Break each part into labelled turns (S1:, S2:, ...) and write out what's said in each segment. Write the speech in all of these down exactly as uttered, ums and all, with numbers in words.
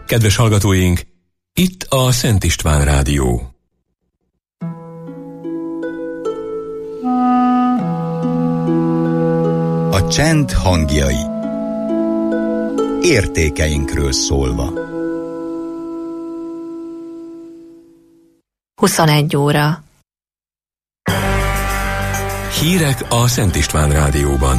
S1: Kedves hallgatóink, itt a Szent István Rádió.
S2: A csend hangjai. Értékeinkről szólva.
S3: huszonegy óra.
S1: Hírek a Szent István Rádióban.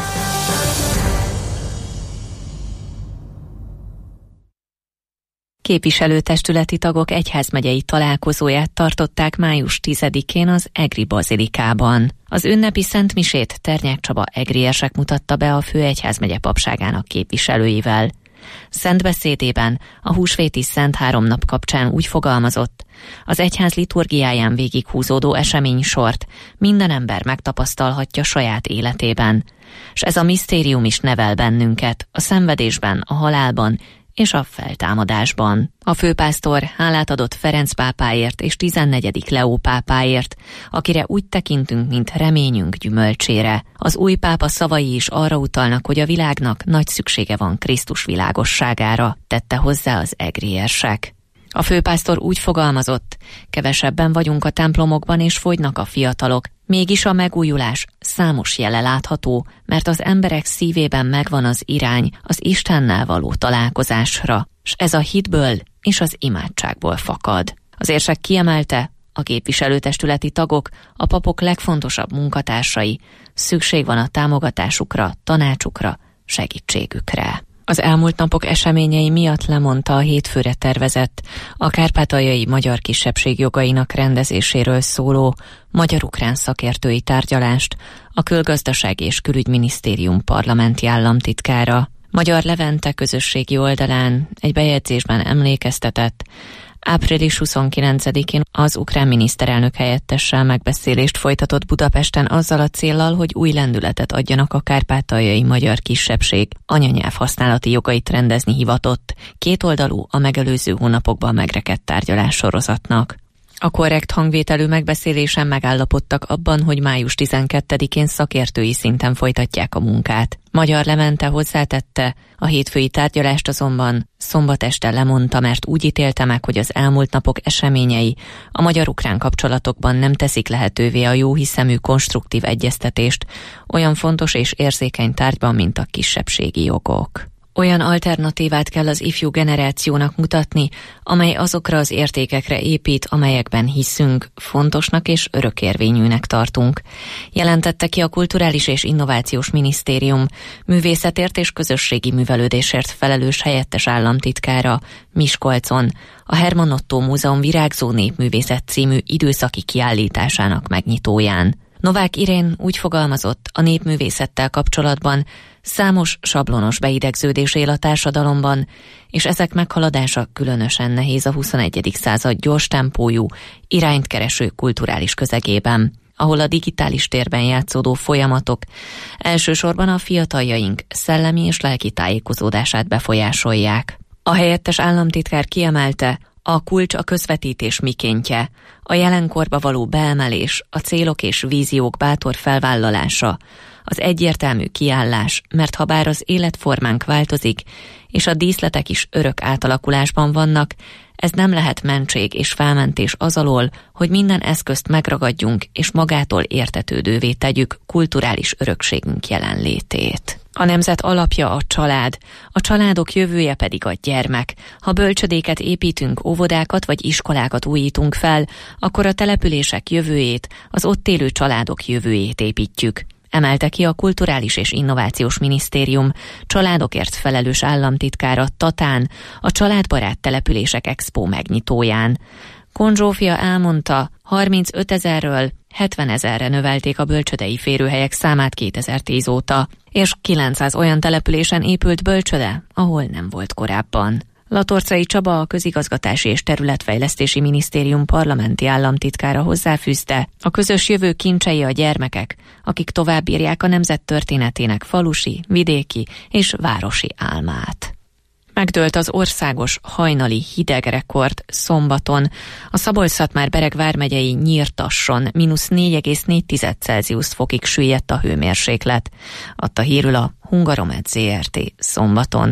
S3: Képviselőtestületi tagok egyházmegyei találkozóját tartották május tizedikén az Egri bazilikában. Az ünnepi szentmisét Ternyák Csaba egriesek mutatta be a Főegyházmegye papságának képviselőivel. Szentbeszédében a húsvéti Szent Háromnap kapcsán úgy fogalmazott: az egyház liturgiáján végighúzódó eseménysort minden ember megtapasztalhatja saját életében, és ez a misztérium is nevel bennünket a szenvedésben, a halálban és a feltámadásban. A főpásztor hálát adott Ferenc pápáért és tizennegyedik Leó pápáért, akire úgy tekintünk, mint reményünk gyümölcsére. Az új pápa szavai is arra utalnak, hogy a világnak nagy szüksége van Krisztus világosságára, tette hozzá az egriersek. A főpásztor úgy fogalmazott: kevesebben vagyunk a templomokban és fogynak a fiatalok, mégis a megújulás számos jele látható, mert az emberek szívében megvan az irány az Istennel való találkozásra, s ez a hitből és az imádságból fakad. Az érsek kiemelte, a képviselőtestületi tagok, a papok legfontosabb munkatársai, szükség van a támogatásukra, tanácsukra, segítségükre. Az elmúlt napok eseményei miatt lemondta a hétfőre tervezett, a kárpátaljai magyar kisebbség jogainak rendezéséről szóló magyar-ukrán szakértői tárgyalást a Külgazdasági és Külügyminisztérium parlamenti államtitkára. Magyar Levente közösségi oldalán egy bejegyzésben emlékeztetett, április huszonkilencedikén az ukrán miniszterelnök helyettessel megbeszélést folytatott Budapesten azzal a céllal, hogy új lendületet adjanak a kárpátaljai magyar kisebbség anyanyelv használati jogait rendezni hivatott, kétoldalú, a megelőző hónapokban megrekedt tárgyalássorozatnak. A korrekt hangvételű megbeszélésen megállapodtak abban, hogy május tizenkettedikén szakértői szinten folytatják a munkát. Magyar Levente hozzátette, a hétfői tárgyalást azonban szombat este lemondta, mert úgy ítélte meg, hogy az elmúlt napok eseményei a magyar-ukrán kapcsolatokban nem teszik lehetővé a jóhiszemű konstruktív egyeztetést olyan fontos és érzékeny tárgyban, mint a kisebbségi jogok. Olyan alternatívát kell az ifjú generációnak mutatni, amely azokra az értékekre épít, amelyekben hiszünk, fontosnak és örökérvényűnek tartunk, jelentette ki a Kulturális és Innovációs Minisztérium művészetért és közösségi művelődésért felelős helyettes államtitkára Miskolcon, a Hermann Ottó Múzeum Virágzó Népművészet című időszaki kiállításának megnyitóján. Novák Irén úgy fogalmazott, a népművészettel kapcsolatban számos sablonos beidegződés él a társadalomban, és ezek meghaladása különösen nehéz a huszonegyedik század gyors tempójú, irányt kereső kulturális közegében, ahol a digitális térben játszódó folyamatok elsősorban a fiataljaink szellemi és lelki tájékozódását befolyásolják. A helyettes államtitkár kiemelte, a kulcs a közvetítés mikéntje, a jelenkorba való beemelés, a célok és víziók bátor felvállalása, az egyértelmű kiállás, mert ha bár az életformánk változik, és a díszletek is örök átalakulásban vannak, ez nem lehet mentség és felmentés az alól, hogy minden eszközt megragadjunk és magától értetődővé tegyük kulturális örökségünk jelenlétét. A nemzet alapja a család, a családok jövője pedig a gyermek. Ha bölcsödéket építünk, óvodákat vagy iskolákat újítunk fel, akkor a települések jövőjét, az ott élő családok jövőjét építjük, emelte ki a Kulturális és Innovációs Minisztérium családokért felelős államtitkára Tatán a Családbarát Települések Expo megnyitóján. Kohn Zsófia elmondta, harmincötezerről hetvenezerre növelték a bölcsödei férőhelyek számát kétezer-tíz óta, és kilencszáz olyan településen épült bölcsöde, ahol nem volt korábban. Latorcai Csaba, a Közigazgatási és Területfejlesztési Minisztérium parlamenti államtitkára hozzáfűzte, a közös jövő kincsei a gyermekek, akik továbbírják a nemzet történetének falusi, vidéki és városi álmát. Megdőlt az országos hajnali hidegrekord szombaton. A Szabolcs-Szatmár-Bereg vármegyei Nyírtasson mínusz négy egész négy Celsius fokig süllyedt a hőmérséklet, adta hírül a Hungaromet Zrt. szombaton.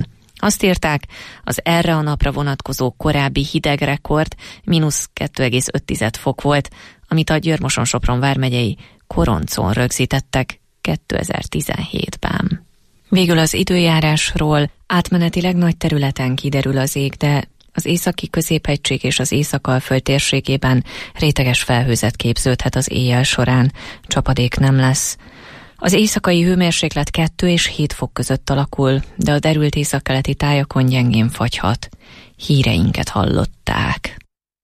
S3: Azt írták, az erre a napra vonatkozó korábbi hidegrekord mínusz kettő egész öt fok volt, amit a Győr-Moson-Sopron vármegyei Koroncon rögzítettek kétezer-tizenhétben. Végül az időjárásról: átmenetileg nagy területen kiderül az ég, de az északi középhegység és az Észak-Alföld térségében réteges felhőzet képződhet az éjjel során, csapadék nem lesz. Az éjszakai hőmérséklet kettő és hét fok között alakul, de a derült északkeleti tájakon gyengén fagyhat. Híreinket hallották.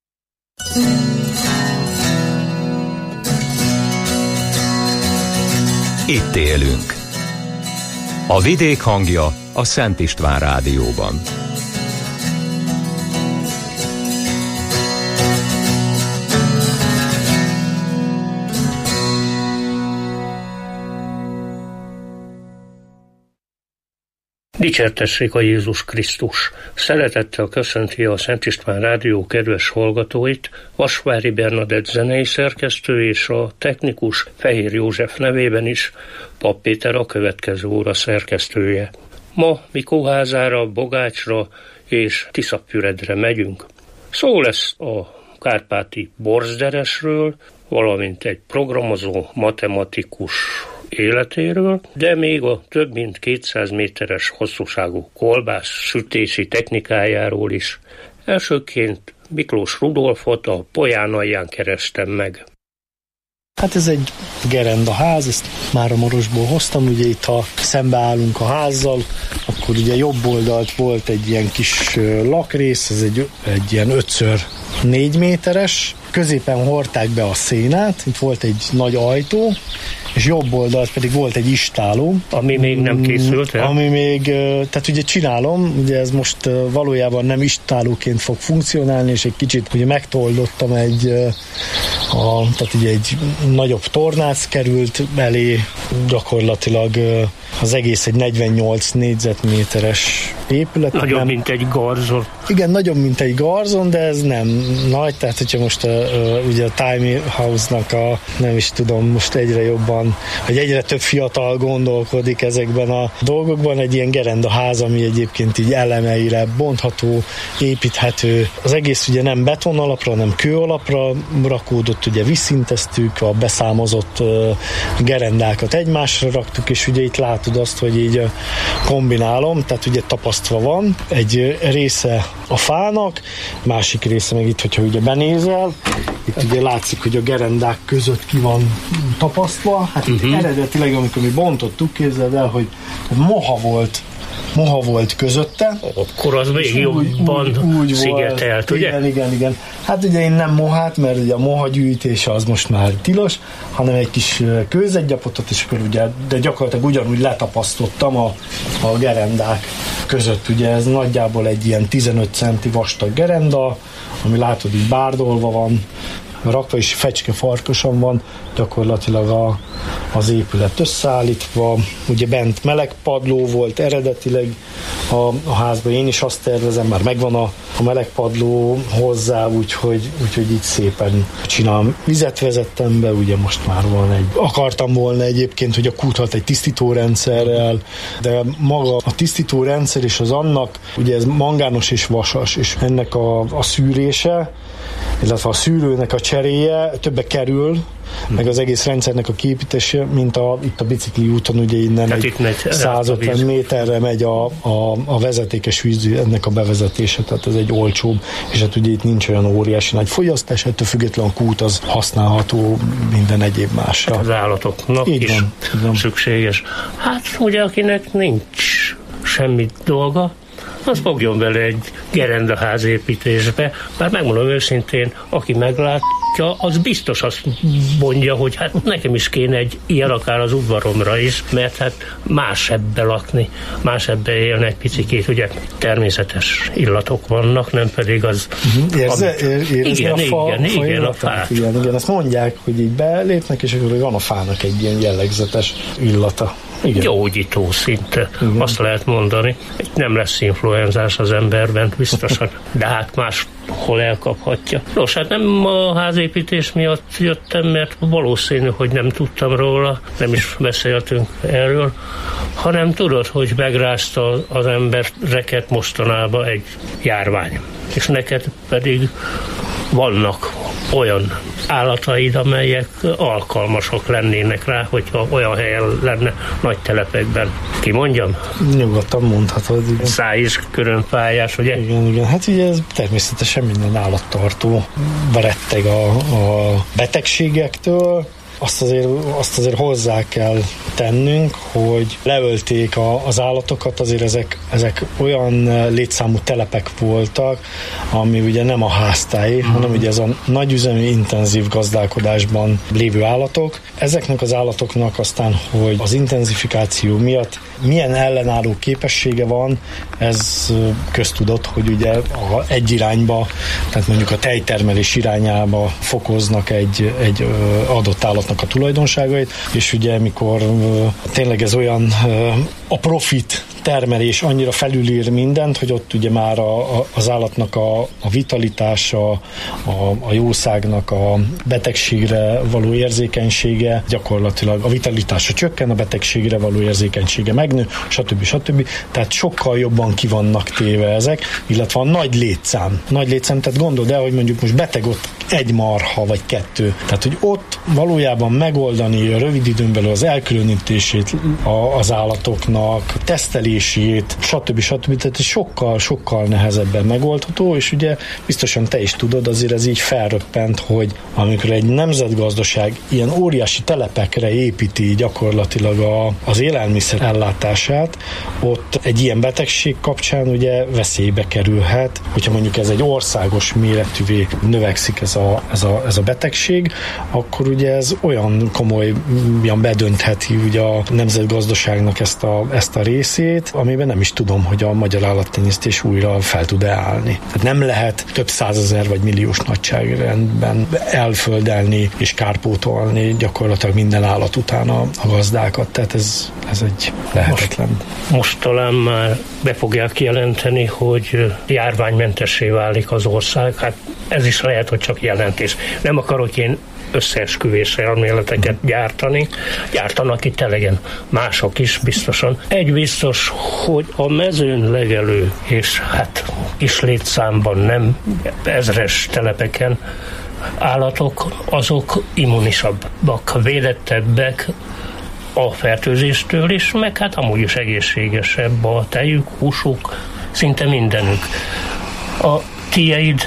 S2: Itt élünk. A vidék hangja a Szent István Rádióban.
S4: Dicsértessék a Jézus Krisztus! Szeretettel köszönti a Szent István Rádió kedves hallgatóit Vasvári Bernadett zenei szerkesztő és a technikus Fehér József nevében is Pap Péter a következő óra szerkesztője. Ma Mikóházára, Bogácsra és Tiszapfüredre megyünk. Szó lesz a kárpáti Borzderesről, valamint egy programozó matematikus életéről, de még a több mint kétszáz méteres hosszúságú kolbász sütési technikájáról is. Elsőként Miklós Rudolfot a Polyán alján kerestem meg.
S5: Hát ez egy gerendaház, ezt már a Morosból hoztam, ugye itt ha szembeállunk a házzal, akkor ugye jobb oldalt volt egy ilyen kis lakrész, ez egy, egy ilyen ötször négy méteres, középen hordták be a szénát, itt volt egy nagy ajtó, és jobb oldalt pedig volt egy istáló.
S4: Ami még nem készült el?
S5: Ami még, tehát ugye csinálom, ugye ez most valójában nem istálóként fog funkcionálni, és egy kicsit ugye megtoldottam egy, a, tehát ugye egy nagyobb tornác került elé, gyakorlatilag az egész egy negyvennyolc négyzetméteres épület.
S4: Nagyobb,
S5: nem,
S4: mint egy garzon.
S5: Igen, nagyobb, mint egy garzon, de ez nem nagy, tehát hogyha most a, a, ugye a Tiny House-nak a, nem is tudom, most egyre jobban, hogy egyre több fiatal gondolkodik ezekben a dolgokban, egy ilyen gerendaház, ami egyébként így elemeire bontható, építhető. Az egész ugye nem beton alapra, hanem kő alapra rakódott, ugye visszinteztük, a beszámozott uh, gerendákat egymásra raktuk, és ugye itt látod azt, hogy így uh, kombinálom, tehát ugye tapasztva van, egy része a fának, másik része meg itt, hogyha ugye benézel, itt ugye látszik, hogy a gerendák között ki van tapasztva. Hát uh-huh. Itt eredetileg, amikor mi bontottuk, képzeld el, hogy moha volt moha volt közötte.
S4: Akkor az még jobban úgy, úgy szigetelt, ugye?
S5: Igen, igen, igen. Hát ugye én nem mohát, mert ugye a moha gyűjtése az most már tilos, hanem egy kis kőzetgyapotot, és akkor ugye, de gyakorlatilag ugyanúgy letapasztottam a, a gerendák között. Ugye ez nagyjából egy ilyen tizenöt centi vastag gerenda, ami látod, így bárdolva van, rakva, és fecske farkason van gyakorlatilag a, az épület összeállítva. Ugye bent meleg padló volt eredetileg a, a házban, én is azt tervezem, már megvan a, a meleg padló hozzá, úgyhogy, úgyhogy így szépen csinálom. Vizet vezettem be, ugye most már van egy, akartam volna egyébként, hogy a kúthat egy tisztítórendszerrel, de maga a tisztítórendszer és az annak, ugye ez mangános és vasas, és ennek a, a szűrése, illetve a szűrőnek a cseréje többe kerül, meg az egész rendszernek a kiépítése, mint a, itt a bicikli úton, ugye innen egy százötven méterre megy a, a, a vezetékes víz, ennek a bevezetése, tehát ez egy olcsóbb, és hát ugye itt nincs olyan óriási nagy fogyasztás, ettől függetlenül a kút az használható minden egyéb másra.
S4: Hát az állatoknak
S5: így
S4: is
S5: van, van.
S4: Szükséges. Hát ugye akinek nincs semmi dolga, az fogjon bele egy gerendaház építésbe, bár megmondom őszintén, aki meglátja, az biztos azt mondja, hogy hát nekem is kéne egy ilyen akár az udvaromra is, mert hát más ebbe lakni, más ebbe élni egy picikét, ugye természetes illatok vannak, nem pedig az...
S5: Uh-huh. Érze, ér, érezni
S4: igen,
S5: a fa,
S4: igen,
S5: fa
S4: igen, a fát.
S5: Igen, igen, azt mondják, hogy így belépnek, és akkor van a fának egy ilyen jellegzetes illata.
S4: Igen. Gyógyító szinte, igen. Azt lehet mondani. Nem lesz influenzás az emberben, biztosan, de hát máshol elkaphatja. Nos, hát nem a házépítés miatt jöttem, mert valószínű, hogy nem tudtam róla, nem is beszéltünk erről, hanem tudod, hogy megrázta az embereket mostanában egy járvány. És neked pedig vannak olyan állataid, amelyek alkalmasok lennének rá, hogyha olyan helyen lenne nagy telepekben. Ki mondjam?
S5: Nyugodtan mondhatod. Igen.
S4: Száj is körönpályás, ugye?
S5: Igen, igen. Hát ugye ez természetesen minden állattartó retteg a, a betegségektől. Azt azért, azt azért hozzá kell tennünk, hogy leölték a, az állatokat, azért ezek, ezek olyan létszámú telepek voltak, ami ugye nem a háztály, mm. hanem ugye ez a nagyüzemű, intenzív gazdálkodásban lévő állatok. Ezeknek az állatoknak aztán, hogy az intenzifikáció miatt milyen ellenálló képessége van, ez köztudott, hogy ugye a egy irányba, tehát mondjuk a tejtermelés irányába fokoznak egy, egy adott állatnak a tulajdonságait, és ugye mikor tényleg ez olyan a profit termelés annyira felülír mindent, hogy ott ugye már a, a, az állatnak a, a vitalitása, a, a jószágnak a betegségre való érzékenysége, gyakorlatilag a vitalitása csökken, a betegségre való érzékenysége megnő, stb. stb. Tehát sokkal jobban ki vannak téve ezek, illetve a nagy létszám. Nagy létszám, tehát gondold el, hogy mondjuk most beteg ott egy marha, vagy kettő. Tehát, hogy ott valójában megoldani a rövid időn belül az elkülönítését az állatoknak, tesztelését, stb. stb. Tehát sokkal, sokkal nehezebben megoldható, és ugye biztosan te is tudod, azért ez így felröppent, hogy amikor egy nemzetgazdaság ilyen óriási telepekre építi gyakorlatilag a, az élelmiszer ellátását, ott egy ilyen betegség kapcsán ugye veszélybe kerülhet, hogyha mondjuk ez egy országos méretűvé növekszik ez a, ez a, ez a betegség, akkor ugye ez olyan komolyan bedöntheti ugye a nemzetgazdaságnak ezt a, ezt a részét, amiben nem is tudom, hogy a magyar állattenyésztés újra fel tud-e állni. Tehát nem lehet több százezer vagy milliós nagyságrendben elföldelni és kárpótolni gyakorlatilag minden állat után a, a gazdákat. Tehát ez, ez egy lehetetlen.
S4: Most, most talán már be fogják jelenteni, hogy járványmentessé válik az ország. Hát ez is lehet, hogy csak jelentés. Nem akarok én összeesküvés elméleteket gyártani. Gyártanak itt elegen mások is biztosan. Egy biztos, hogy a mezőn legelő, és hát kis létszámban, nem ezres telepeken állatok, azok immunisabbak, védettebbek a fertőzéstől is, meg hát amúgy is egészségesebb a tejük, húsuk, szinte mindenük. A tieid,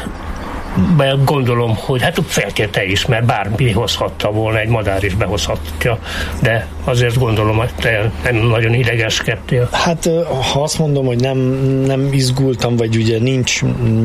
S4: gondolom, hogy hát feltétlenül te is, mert bármi hozhatta volna, egy madár is behozhatja, de azért gondolom, hogy te nem nagyon idegeskedtél.
S5: Hát ha azt mondom, hogy nem, nem izgultam, vagy ugye nincs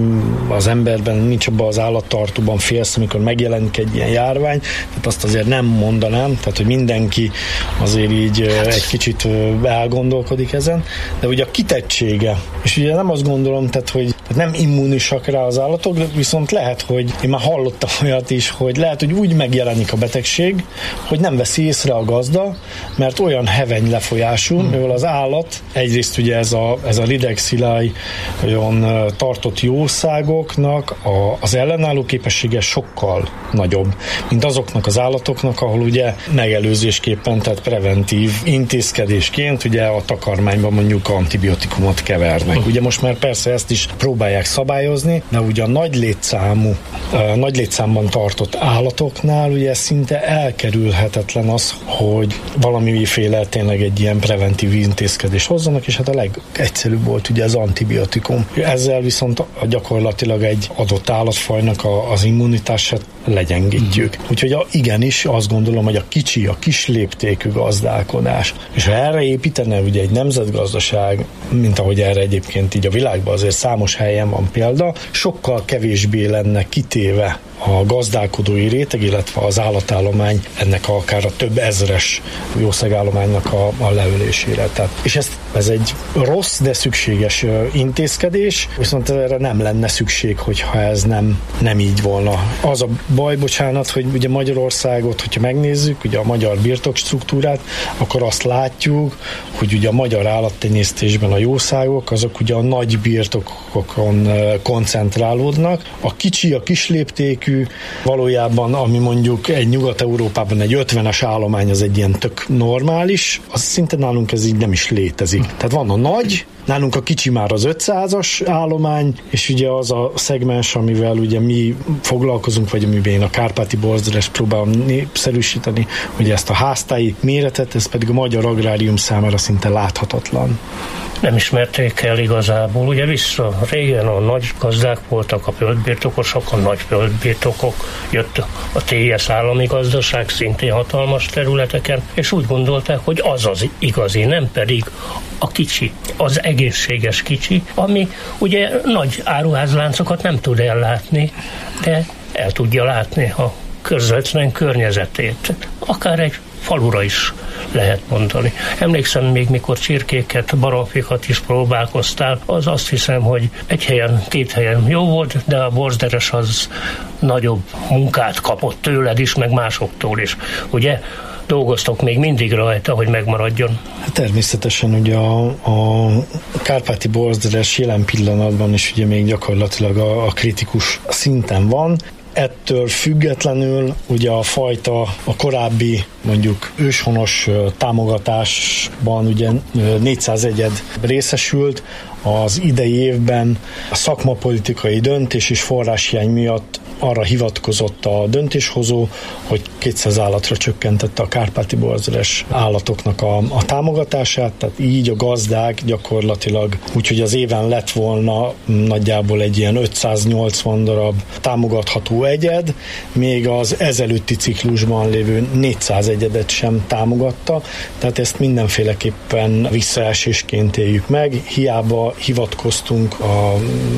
S5: az emberben, nincs abban az állattartóban félsz, amikor megjelenik egy ilyen járvány, tehát azt azért nem mondanám, tehát hogy mindenki azért így hát egy kicsit elgondolkodik ezen, de ugye a kitettsége, és ugye nem azt gondolom, tehát hogy nem immunisak rá az állatok, viszont lehet, hogy én már hallottam olyat is, hogy lehet, hogy úgy megjelenik a betegség, hogy nem veszi észre a gazda, mert olyan heveny lefolyású, hmm. mivel az állat, egyrészt ugye ez a, ez a rideg-szilály olyan tartott jószágoknak a, az ellenálló képessége sokkal nagyobb, mint azoknak az állatoknak, ahol ugye megelőzésképpen, tehát preventív intézkedésként ugye a takarmányban mondjuk antibiotikumot kevernek. Hmm. Ugye most már persze ezt is próbálják szabályozni, de ugye a nagy létszámú, nagy létszámban tartott állatoknál ugye szinte elkerülhetetlen az, hogy valamiféle tényleg egy ilyen preventív intézkedés hozzanak, és hát a legegyszerűbb volt ugye az antibiotikum. Ezzel viszont gyakorlatilag egy adott állatfajnak a, az immunitását legyengítjük. Úgyhogy a, igenis azt gondolom, hogy a kicsi, a kis léptékű gazdálkodás, és ha erre építene ugye egy nemzetgazdaság, mint ahogy erre egyébként így a világban azért számos helyen helyen van példa, sokkal kevésbé lenne kitéve a gazdálkodói réteg, illetve az állatállomány ennek akár a több ezres jószágállománynak a, a leölésére. Tehát, és ez, ez egy rossz, de szükséges intézkedés, viszont erre nem lenne szükség, hogyha ez nem, nem így volna. Az a baj, bocsánat, hogy ugye Magyarországot, hogyha megnézzük, ugye a magyar birtokstruktúrát, akkor azt látjuk, hogy ugye a magyar állattenyésztésben a jószágok, azok ugye a nagy birtokokon koncentrálódnak. A kicsi, a kisléptékű, valójában, ami mondjuk egy Nyugat-Európában egy ötvenes állomány, az egy ilyen tök normális, az szinte nálunk ez így nem is létezik. Tehát van a nagy, nálunk a kicsi már az ötszázas állomány, és ugye az a szegmens, amivel ugye mi foglalkozunk, vagy amiben én a kárpáti borzdres próbálom népszerűsíteni, ugye ezt a háztáji méretet, ez pedig a magyar agrárium számára szinte láthatatlan.
S4: Nem ismerték el igazából. Ugye vissza régen a nagy gazdák voltak, a földbirtokosok, a nagy földbirtokok, jött a té es állami gazdaság, szintén hatalmas területeken, és úgy gondolták, hogy az az igazi, nem pedig a kicsi, az egészséges kicsi, ami ugye nagy áruházláncokat nem tud ellátni, de el tudja látni a közvetlen környezetét. Akár egy falura is lehet mondani. Emlékszem még, mikor csirkéket, baromfikat is próbálkoztál, az azt hiszem, hogy egy helyen, két helyen jó volt, de a borzdres az nagyobb munkát kapott tőled is, meg másoktól is. Ugye? Dolgoztok még mindig rajta, hogy megmaradjon?
S5: Hát természetesen ugye a, a kárpáti borzdres jelen pillanatban is ugye még gyakorlatilag a, a kritikus szinten van. Ettől függetlenül ugye a fajta, a korábbi mondjuk őshonos támogatásban ugye négyszáz egyed részesült, az idei évben a szakmapolitikai döntés és forráshiány miatt arra hivatkozott a döntéshozó, hogy kétszáz állatra csökkentette a kárpáti borzdres állatoknak a, a támogatását, tehát így a gazdák gyakorlatilag, úgyhogy az éven lett volna nagyjából egy ilyen ötszáznyolcvan darab támogatható egyed, még az ezelőtti ciklusban lévő négyszáz egyedet sem támogatta, tehát ezt mindenféleképpen visszaesésként éljük meg, hiába hivatkoztunk a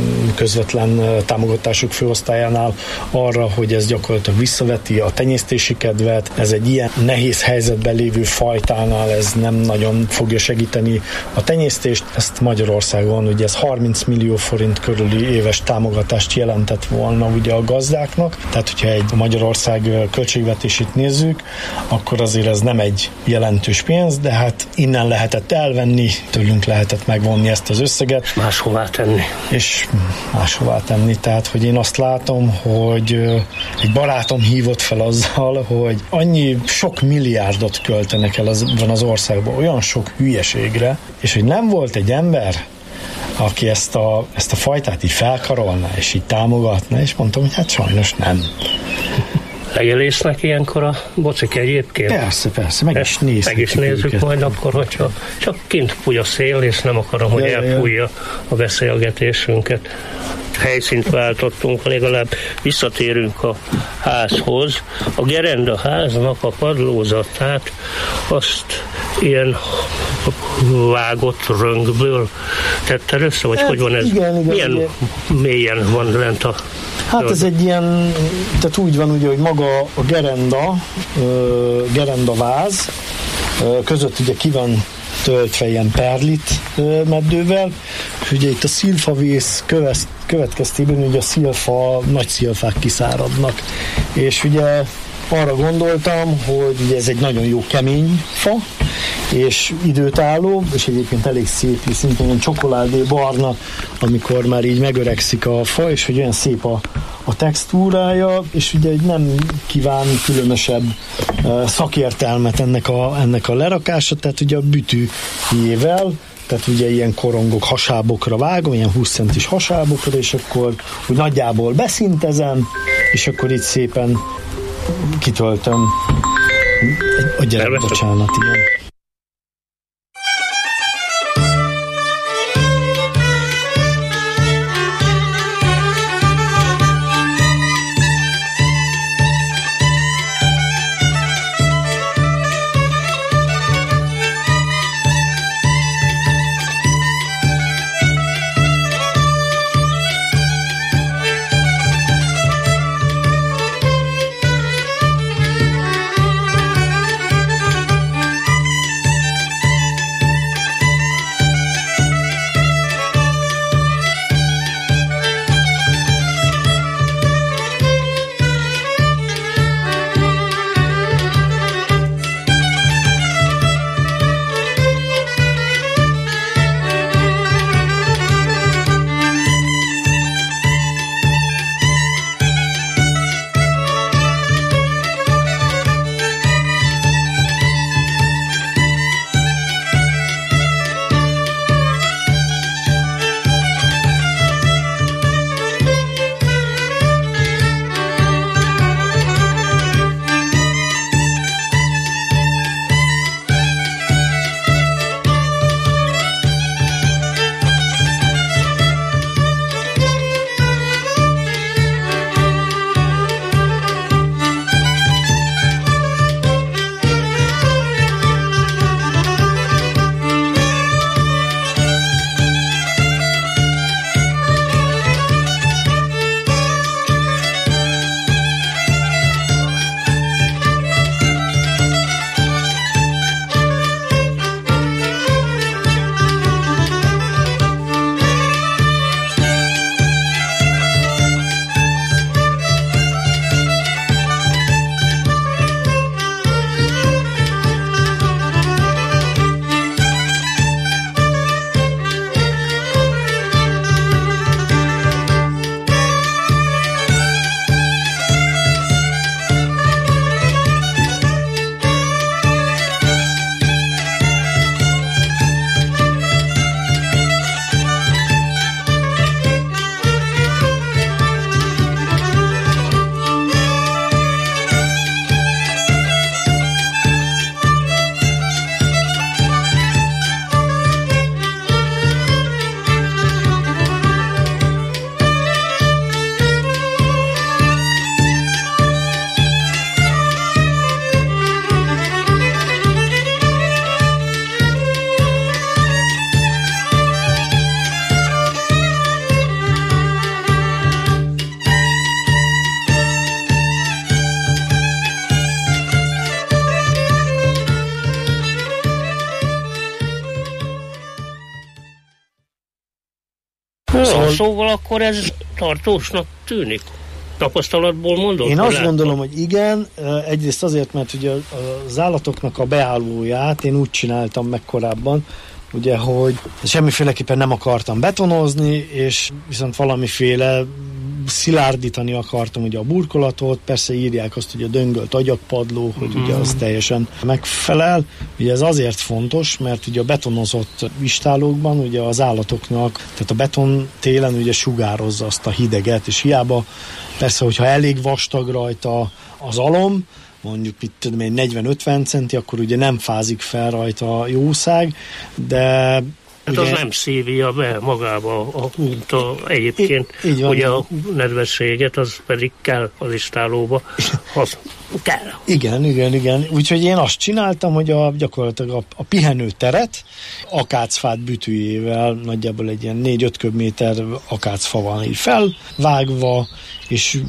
S5: közvetlen támogatások főosztályánál arra, hogy ez gyakorlatilag visszaveti a tenyésztési kedvet, ez egy ilyen nehéz helyzetben lévő fajtánál ez nem nagyon fogja segíteni a tenyésztést, ezt Magyarországon ugye ez harminc millió forint körüli éves támogatást jelentett volna ugye a gazdáknak, tehát hogyha egy Magyarország költségvetését nézzük, akkor azért ez nem egy jelentős pénz, de hát innen lehetett elvenni, tőlünk lehetett megvonni ezt az összeget.
S4: Máshová tenni.
S5: És máshová tenni, tehát hogy én azt látom, hogy egy barátom hívott fel azzal, hogy annyi sok milliárdot költenek el az, van az országban olyan sok hülyeségre, és hogy nem volt egy ember, aki ezt a, ezt a fajtát így felkarolná, és így támogatná, és mondtam, hogy hát sajnos nem.
S4: Legelésznek ilyenkor a bocik egyébként?
S5: Persze, persze, meg is nézzük.
S4: Meg is nézzük őket. Majd akkor, hogyha csak kint fúj a szél, és nem akarom, hogy ja, elfújja ja. a beszélgetésünket. Helyszínt váltottunk, legalább visszatérünk a házhoz. A gerenda háznak a padlózatát azt ilyen vágott röngből tetted össze, vagy hát, hogy van ez?
S5: Igen, igen,
S4: milyen
S5: igen.
S4: mélyen van lent a...
S5: Hát ez egy ilyen, tehát úgy van ugye, hogy maga a gerenda, gerenda váz között ugye ki van töltve ilyen perlit meddővel, és ugye itt a szilfavész következtében ugye a szilfa, nagy szilfák kiszáradnak, és ugye arra gondoltam, hogy ugye ez egy nagyon jó kemény fa, és időtálló, és egyébként elég szép, szintén olyan csokoládé barna, amikor már így megöregszik a fa, és hogy olyan szép a, a textúrája, és ugye nem kíván különösebb uh, szakértelmet ennek a, ennek a lerakása, tehát ugye a bütűjével, tehát ugye ilyen korongok hasábokra vágom, ilyen húsz centis hasábokra, és akkor úgy nagyjából beszintezem, és akkor itt szépen kitöltöm. A gyerek, bocsánat, igen.
S4: No, szóval, szóval akkor ez tartósnak tűnik. Tapasztalatból mondod?
S5: Én azt
S4: látod?
S5: gondolom, hogy igen, egyrészt azért, mert ugye az állatoknak a beállóját én úgy csináltam meg korábban, ugye, hogy semmiféleképpen nem akartam betonozni, és viszont valamiféle szilárdítani akartam ugye a burkolatot, persze írják azt, hogy a döngölt agyagpadló, hogy ugye az teljesen megfelel. Ugye ez azért fontos, mert ugye a betonozott istálókban ugye az állatoknak, tehát a beton télen ugye sugározza azt a hideget, és hiába persze, hogyha elég vastag rajta az alom, mondjuk itt tudom én negyven-ötven centi, akkor ugye nem fázik fel rajta a jószág, de
S4: hát ugye, az nem szívja be magába, a, mint a, egyébként
S5: így, így van,
S4: ugye a nedvességet, az pedig kell az istálóba, az kell.
S5: Igen, igen, igen. Úgyhogy én azt csináltam, hogy a, gyakorlatilag a, a pihenő teret akácfát bütűjével, nagyjából egy ilyen négy-öt köbméter akácfa van így felvágva, és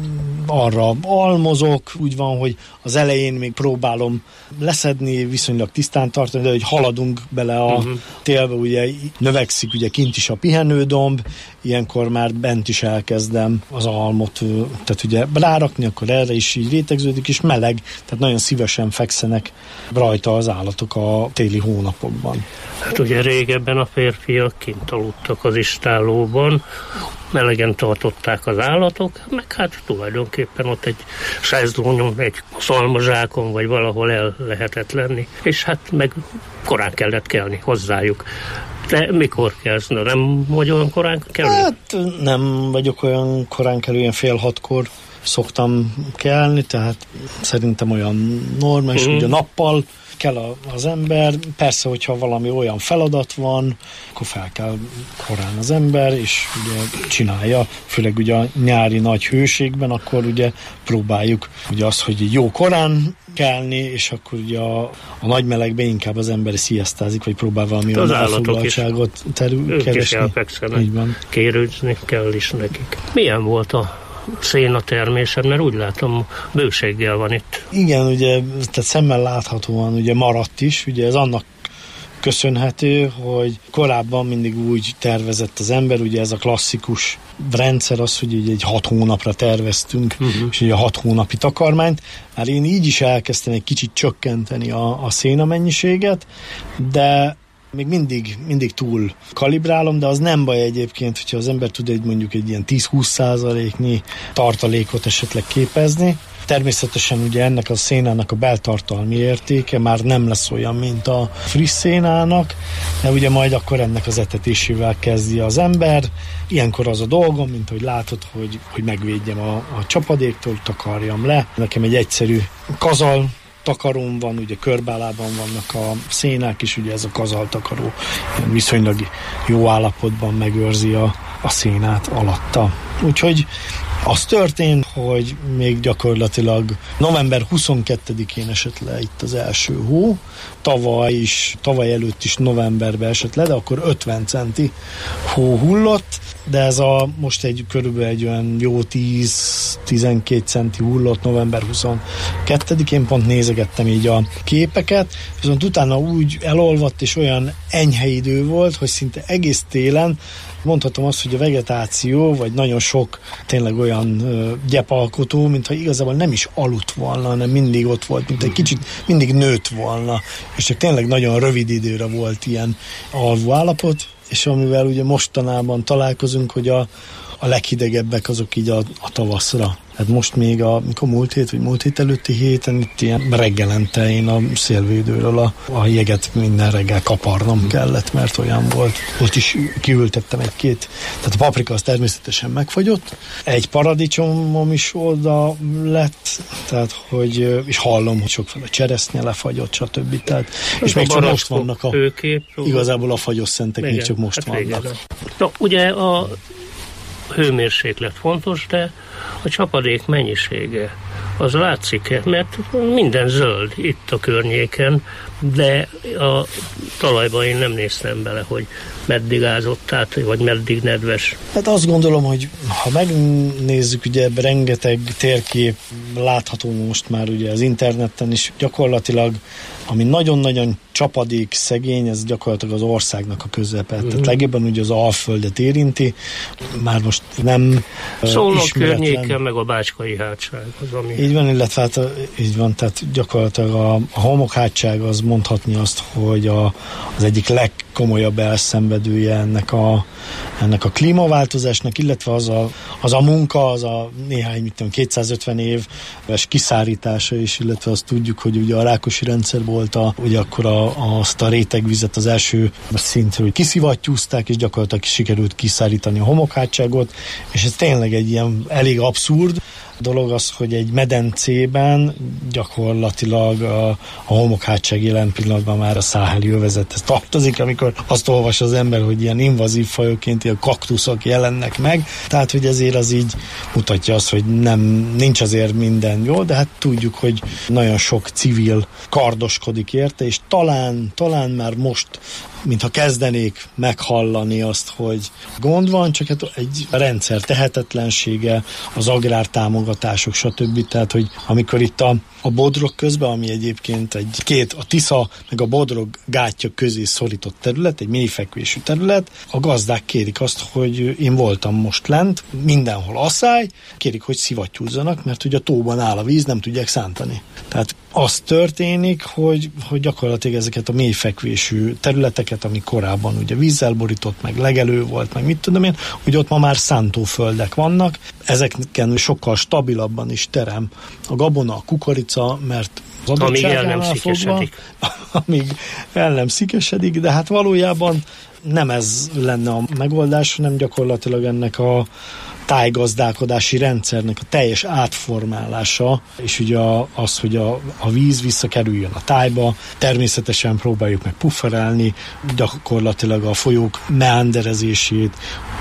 S5: arra almozok, úgy van, hogy az elején még próbálom leszedni, viszonylag tisztán tartani, de hogy haladunk bele a uh-huh. télbe, ugye növekszik ugye kint is a pihenődomb, ilyenkor már bent is elkezdem az almot, tehát ugye rárakni, akkor erre is így rétegződik, és meleg, tehát nagyon szívesen fekszenek rajta az állatok a téli hónapokban.
S4: Hát ugye régebben a férfiak kint aludtak az istálóban, melegen tartották az állatok, meg hát tulajdonképpen ott egy sezlónyon, egy szalmazsákon, vagy valahol el lehetett lenni, és hát meg korán kellett kelni hozzájuk. De mikor kelsz? Na, nem vagy olyan korán kelni?
S5: Hát nem vagyok olyan korán kelő, ilyen fél hatkor szoktam kelni, tehát szerintem olyan normális, mm. ugye nappal kell az ember, persze, hogyha valami olyan feladat van, akkor fel kell korán az ember, és ugye csinálja, főleg ugye a nyári nagy hőségben, akkor ugye próbáljuk ugye azt, hogy jó korán kelni, és akkor ugye a, a nagy melegben inkább az ember sziasztázik, vagy próbál valami olyan elfoglaltságot terül, keresni. Ők is
S4: elpekszenek, kérőzni kell is nekik. Milyen volt a széna termésed, mert úgy látom, bőséggel van itt.
S5: Igen, ugye, tehát szemmel láthatóan ugye maradt is, ugye ez annak köszönhető, hogy korábban mindig úgy tervezett az ember, ugye ez a klasszikus rendszer az, hogy ugye egy hat hónapra terveztünk, uh-huh. és ugye a hat hónapi takarmányt. Már én így is elkezdtem egy kicsit csökkenteni a, a széna mennyiséget, de még mindig, mindig túl kalibrálom, de az nem baj egyébként, hogyha az ember tud egy mondjuk egy ilyen tíz-húsz százaléknyi tartalékot esetleg képezni. Természetesen ugye ennek a szénának a beltartalmi értéke már nem lesz olyan, mint a friss szénának, de ugye majd akkor ennek az etetésével kezdi az ember. Ilyenkor az a dolgom, mint hogy látod, hogy, hogy megvédjem a, a csapadéktól, takarjam le. Nekem egy egyszerű kazal takaróm van, ugye körbálában vannak a szénák is, ugye ez a kazaltakaró viszonylag jó állapotban megőrzi a, a szénát alatta. Úgyhogy az történt, hogy még gyakorlatilag november huszonkettedikén esett le itt az első hó, tavaly is, tavaly előtt is novemberben esett le, de akkor ötven centi hó hullott, de ez a most egy körülbelül egy olyan jó tíz-tizenkét centi hullott november huszonkettedikén, pont nézegettem így a képeket, viszont utána úgy elolvadt és olyan enyhe idő volt, hogy szinte egész télen mondhatom azt, hogy a vegetáció, vagy nagyon sok tényleg olyan ö, gyepalkotó, mintha igazából nem is aludt volna, hanem mindig ott volt, mint egy kicsit mindig nőtt volna, és csak tényleg nagyon rövid időre volt ilyen alvó állapot, és amivel ugye mostanában találkozunk, hogy a, a leghidegebbek azok így a, a tavaszra. Hát most még a, mikor múlt hét, vagy múlt hét előtti héten itt ilyen reggelente én a szélvédőről a, a jeget minden reggel kaparnom kellett, mert olyan volt. Most is kiültettem egy-két, tehát a paprika az természetesen megfagyott. Egy paradicsomom is oda lett, tehát hogy, és hallom, hogy sokféle cseresznye lefagyott, stb. Tehát, és még csak most vannak a, főkép, igazából a fagyos szentek még csak most hát vannak.
S4: Na, ugye a hőmérséklet fontos, de a csapadék mennyisége az látszik, mert minden zöld itt a környéken, de a talajban én nem néztem bele, hogy meddig ázott át, vagy meddig nedves.
S5: Hát azt gondolom, hogy ha megnézzük, ugye ebben rengeteg térkép látható most már ugye az interneten is, gyakorlatilag ami nagyon-nagyon csapadék szegény, ez gyakorlatilag az országnak a közepe. Mm-hmm. Tehát legjobban ugye az Alföldet érinti, már most nem
S4: Szolnok környéken, meg a Bácskai hátság az, ami...
S5: Így van, illetve hát, így van, tehát gyakorlatilag a, a homokhátság az mondhatni azt, hogy a, az egyik legkomolyabb elszenvedője ennek a, ennek a klímaváltozásnak, illetve az a, az a munka, az a néhány, mit tudom, kétszázötven éves kiszárítása is, illetve azt tudjuk, hogy ugye a Rákosi rendszer volt a, ugye akkor a, azt a rétegvizet az első szintről kiszivattyúzták, és gyakorlatilag sikerült kiszárítani a homokhátságot, és ez tényleg egy ilyen elég abszurd dolog az, hogy egy medencében gyakorlatilag a, a homokhátság jelen pillanatban már a száheli övezethez tartozik, amikor azt olvas az ember, hogy ilyen invazív fajokként ilyen kaktuszok jelennek meg, tehát hogy ezért az így mutatja azt, hogy nem, nincs azért minden jó, de hát tudjuk, hogy nagyon sok civil kardoskodik érte, és talán, talán már most mintha kezdenék meghallani azt, hogy gond van, csak hát egy rendszer tehetetlensége, az agrártámogatások, stb. Tehát, hogy amikor itt a, a Bodrog közben, ami egyébként egy két, a Tisza meg a Bodrog gátja közé szorított terület, egy mélyfekvésű terület, a gazdák kérik azt, hogy én voltam most lent, mindenhol asszály, kérik, hogy szivattyúzzanak, mert ugye a tóban áll a víz, nem tudják szántani. Tehát az történik, hogy, hogy gyakorlatilag ezeket a mélyfekvésű területeket, ami korábban ugye vízzel borított, meg legelő volt, meg mit tudom én, hogy ott ma már szántóföldek vannak, ezeken sokkal stabilabban is terem a gabona, a kukorica, mert az adottságánál fogva, amíg el nem szikesedik, de hát valójában nem ez lenne a megoldás, hanem gyakorlatilag ennek a tájgazdálkodási rendszernek a teljes átformálása, és ugye az, hogy a, a víz visszakerüljön a tájba, természetesen próbáljuk meg pufferelni, gyakorlatilag a folyók meanderezését,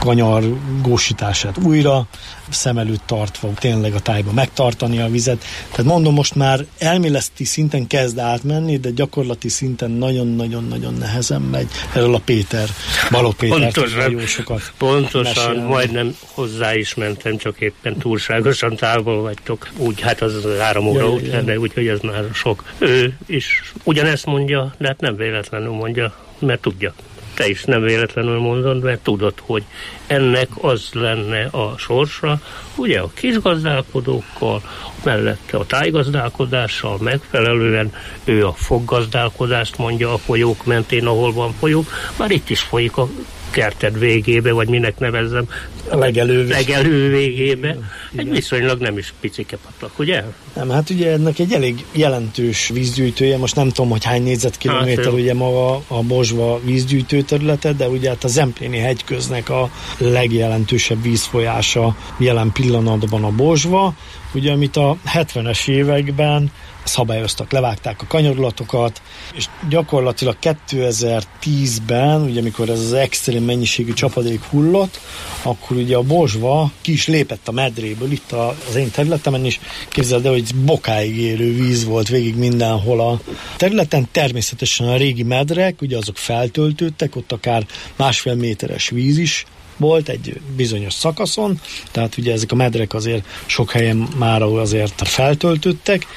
S5: kanyargósítását újra szem előtt tartva tényleg a tájba megtartani a vizet. Tehát mondom, most már elméleti szinten kezd átmenni, de gyakorlati szinten nagyon-nagyon-nagyon nehezen megy. Erről a Péter, Balogh Péter
S4: pontosan,
S5: jó sokat
S4: pontosan,
S5: mesélni.
S4: Majdnem hozzá is mentem, csak éppen túlságosan távol vagytok. Úgy, hát az három óra után, de úgyhogy ez már sok. Ő is ugyanezt mondja, de hát nem véletlenül mondja, mert tudja. Te is nem véletlenül mondod, mert tudod, hogy ennek az lenne a sorsa, ugye a kisgazdálkodókkal, mellette a tájgazdálkodással megfelelően ő a foggazdálkodást mondja a folyók mentén, ahol van folyók, már itt is folyik a kerted végébe, vagy minek nevezzem,
S5: a legelő,
S4: legelő végébe. Igen, egy igen. Viszonylag nem is picike patak, ugye?
S5: Nem, hát ugye ennek egy elég jelentős vízgyűjtője, most nem tudom, hogy hány négyzetkilométer hát, ugye maga a Bozsva vízgyűjtő területe, de ugye hát a Zempléni hegyköznek a legjelentősebb vízfolyása jelen pillanatban a Bozsva, ugye amit a hetvenes években szabályoztak, levágták a kanyarulatokat, és gyakorlatilag kétezer-tízben, ugye amikor ez az extrém mennyiségű csapadék hullott, akkor ugye a Bozsva ki is lépett a medréből, itt az én területemen is, képzeld el, hogy bokáig érő víz volt végig mindenhol a területen, természetesen a régi medrek, ugye azok feltöltődtek, ott akár másfél méteres víz is volt egy bizonyos szakaszon, tehát ugye ezek a medrek azért sok helyen már azért feltöltődtek,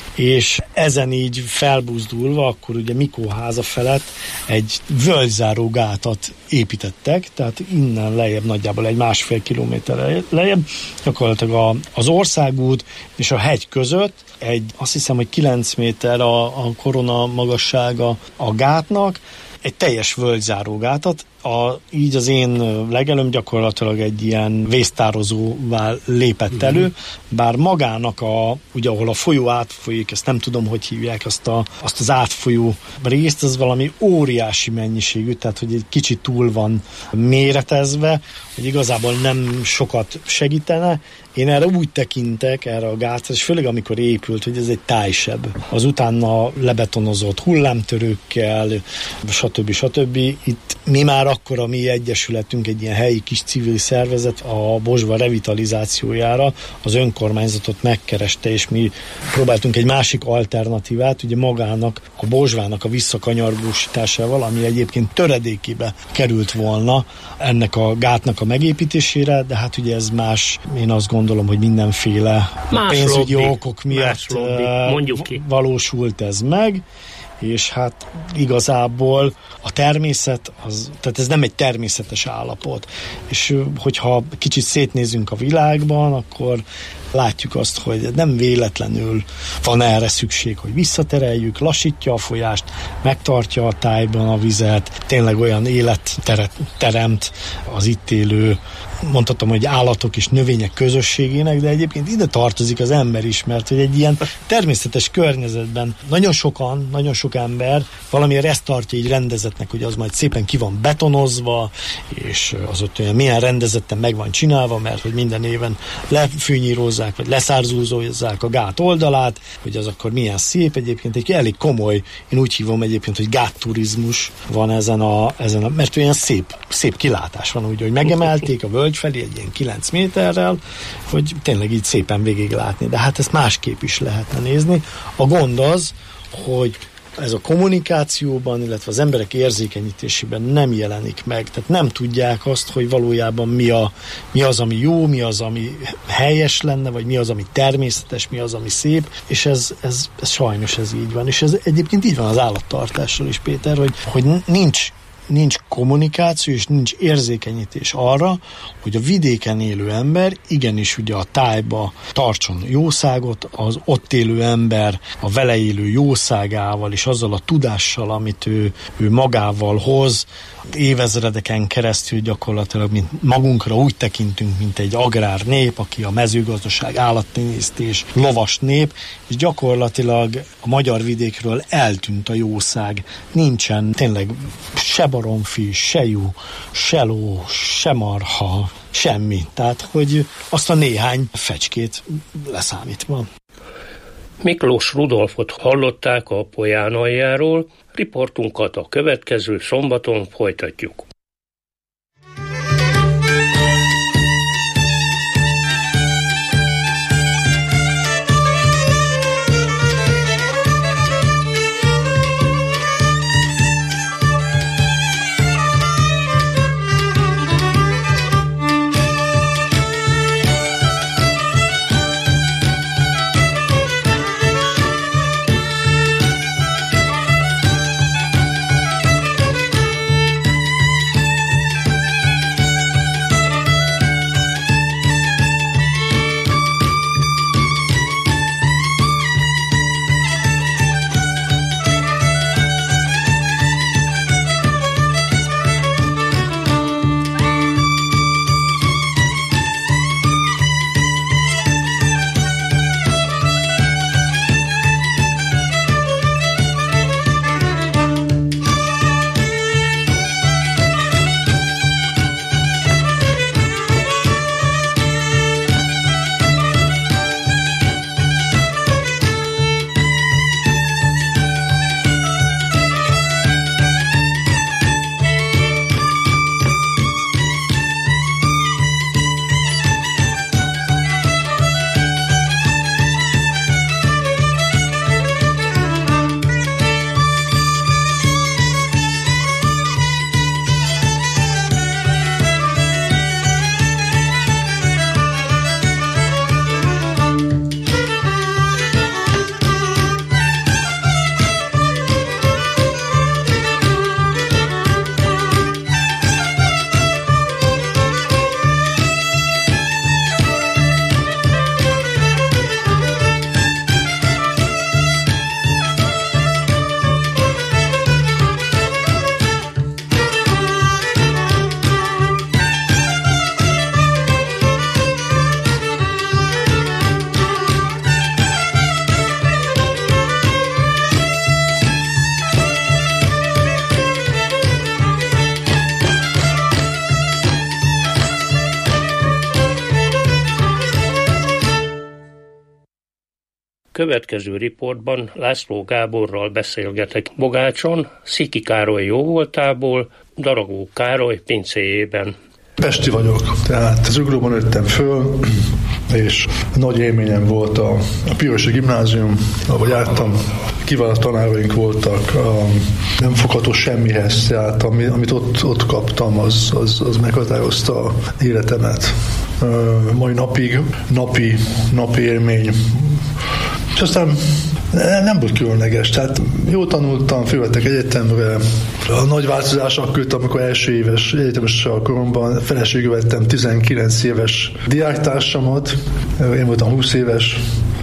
S5: és ezen így felbuzdulva, akkor ugye Mikóháza felett egy völgyzáró gátat építettek, tehát innen lejjebb, nagyjából egy másfél kilométer lejjebb, gyakorlatilag az országút és a hegy között egy, azt hiszem, hogy kilenc méter a, a korona magassága a gátnak, egy teljes völgyzárógátat, a, így az én legelőm gyakorlatilag egy ilyen vésztározóvá lépett elő, bár magának a, ugye ahol a folyó átfolyik, ezt nem tudom, hogy hívják azt, a, azt az átfolyó részt, az valami óriási mennyiségű, tehát hogy egy kicsit túl van méretezve, hogy igazából nem sokat segítene. Én erre úgy tekintek, erre a gátra, és főleg amikor épült, hogy ez egy tájseb. Az utána lebetonozott hullámtörőkkel, stb. stb. Itt mi már akkor a mi egyesületünk, egy ilyen helyi kis civil szervezet a Bozsva revitalizációjára az önkormányzatot megkereste, és mi próbáltunk egy másik alternatívát, ugye magának, a Bozsvának a visszakanyargósításával, ami egyébként töredékébe került volna ennek a gátnak a megépítésére, de hát ugye ez más, én azt gondolom, hogy mindenféle
S4: más
S5: pénzügyi
S4: lobby,
S5: okok miatt
S4: lobby, mondjuk ki.
S5: valósult ez meg, és hát igazából a természet, az, tehát ez nem egy természetes állapot, és hogyha kicsit szétnézünk a világban, akkor látjuk azt, hogy nem véletlenül van erre szükség, hogy visszatereljük, lassítja a folyást, megtartja a tájban a vizet, tényleg olyan életteret teremt az itt élő, mondhatom, hogy állatok és növények közösségének, de egyébként ide tartozik az ember is, mert hogy egy ilyen természetes környezetben nagyon sokan, nagyon sok ember valamiért ezt tartja így rendezetnek, hogy az majd szépen ki van betonozva, és az ott olyan milyen rendezetten meg van csinálva, mert hogy minden éven lefűnyírozzák, vagy leszárzúzozzák a gát oldalát, hogy az akkor milyen szép. Egyébként egy elég komoly, én úgy hívom egyébként, hogy gátturizmus van ezen a, ezen a mert olyan szép, szép kilátás van, úgy, hogy megemelték a völgy felé egy ilyen kilenc méterrel, hogy tényleg így szépen végig látni. De hát ezt másképp is lehetne nézni. A gond az, hogy ez a kommunikációban, illetve az emberek érzékenyítésében nem jelenik meg. Tehát nem tudják azt, hogy valójában mi, a, mi az, ami jó, mi az, ami helyes lenne, vagy mi az, ami természetes, mi az, ami szép, és ez, ez, ez sajnos ez így van. És ez egyébként így van az állattartással is, Péter, hogy, hogy nincs nincs kommunikáció, és nincs érzékenyítés arra, hogy a vidéken élő ember igenis ugye a tájba tartson jószágot, az ott élő ember a vele élő jószágával és azzal a tudással, amit ő, ő magával hoz, évezredeken keresztül gyakorlatilag mint magunkra úgy tekintünk, mint egy agrár nép, aki a mezőgazdaság, állattenyésztés, lovas nép, és gyakorlatilag a magyar vidékről eltűnt a jószág. Nincsen tényleg se baromfi, se juh, se ló, se marha, semmi. Tehát, hogy azt a néhány fecskét leszámítva.
S4: Miklós Rudolfot hallották a Polyán aljáról, riportunkat a következő szombaton folytatjuk. Következő riportban László Gáborral beszélgetek Bogácson, Sziki Károly jóvoltából, Daragó Károly pincéjében.
S6: Pesti vagyok, tehát Zuglóban nőttem föl, és nagy élményem volt a, a Pirosi Gimnázium, ahol jártam, kiváló tanáraink voltak, a, nem fogható semmihez, tehát ami, amit ott, ott kaptam, az, az, az meghatározta életemet. Mai napig napi, napi élmény. És aztán nem, nem volt különleges. Tehát jó tanultam, fölvettek egyetemre. A nagy változás akkor, amikor első éves egyetemes koromban feleségül vettem tizenkilenc éves diáktársamat, én voltam húsz éves,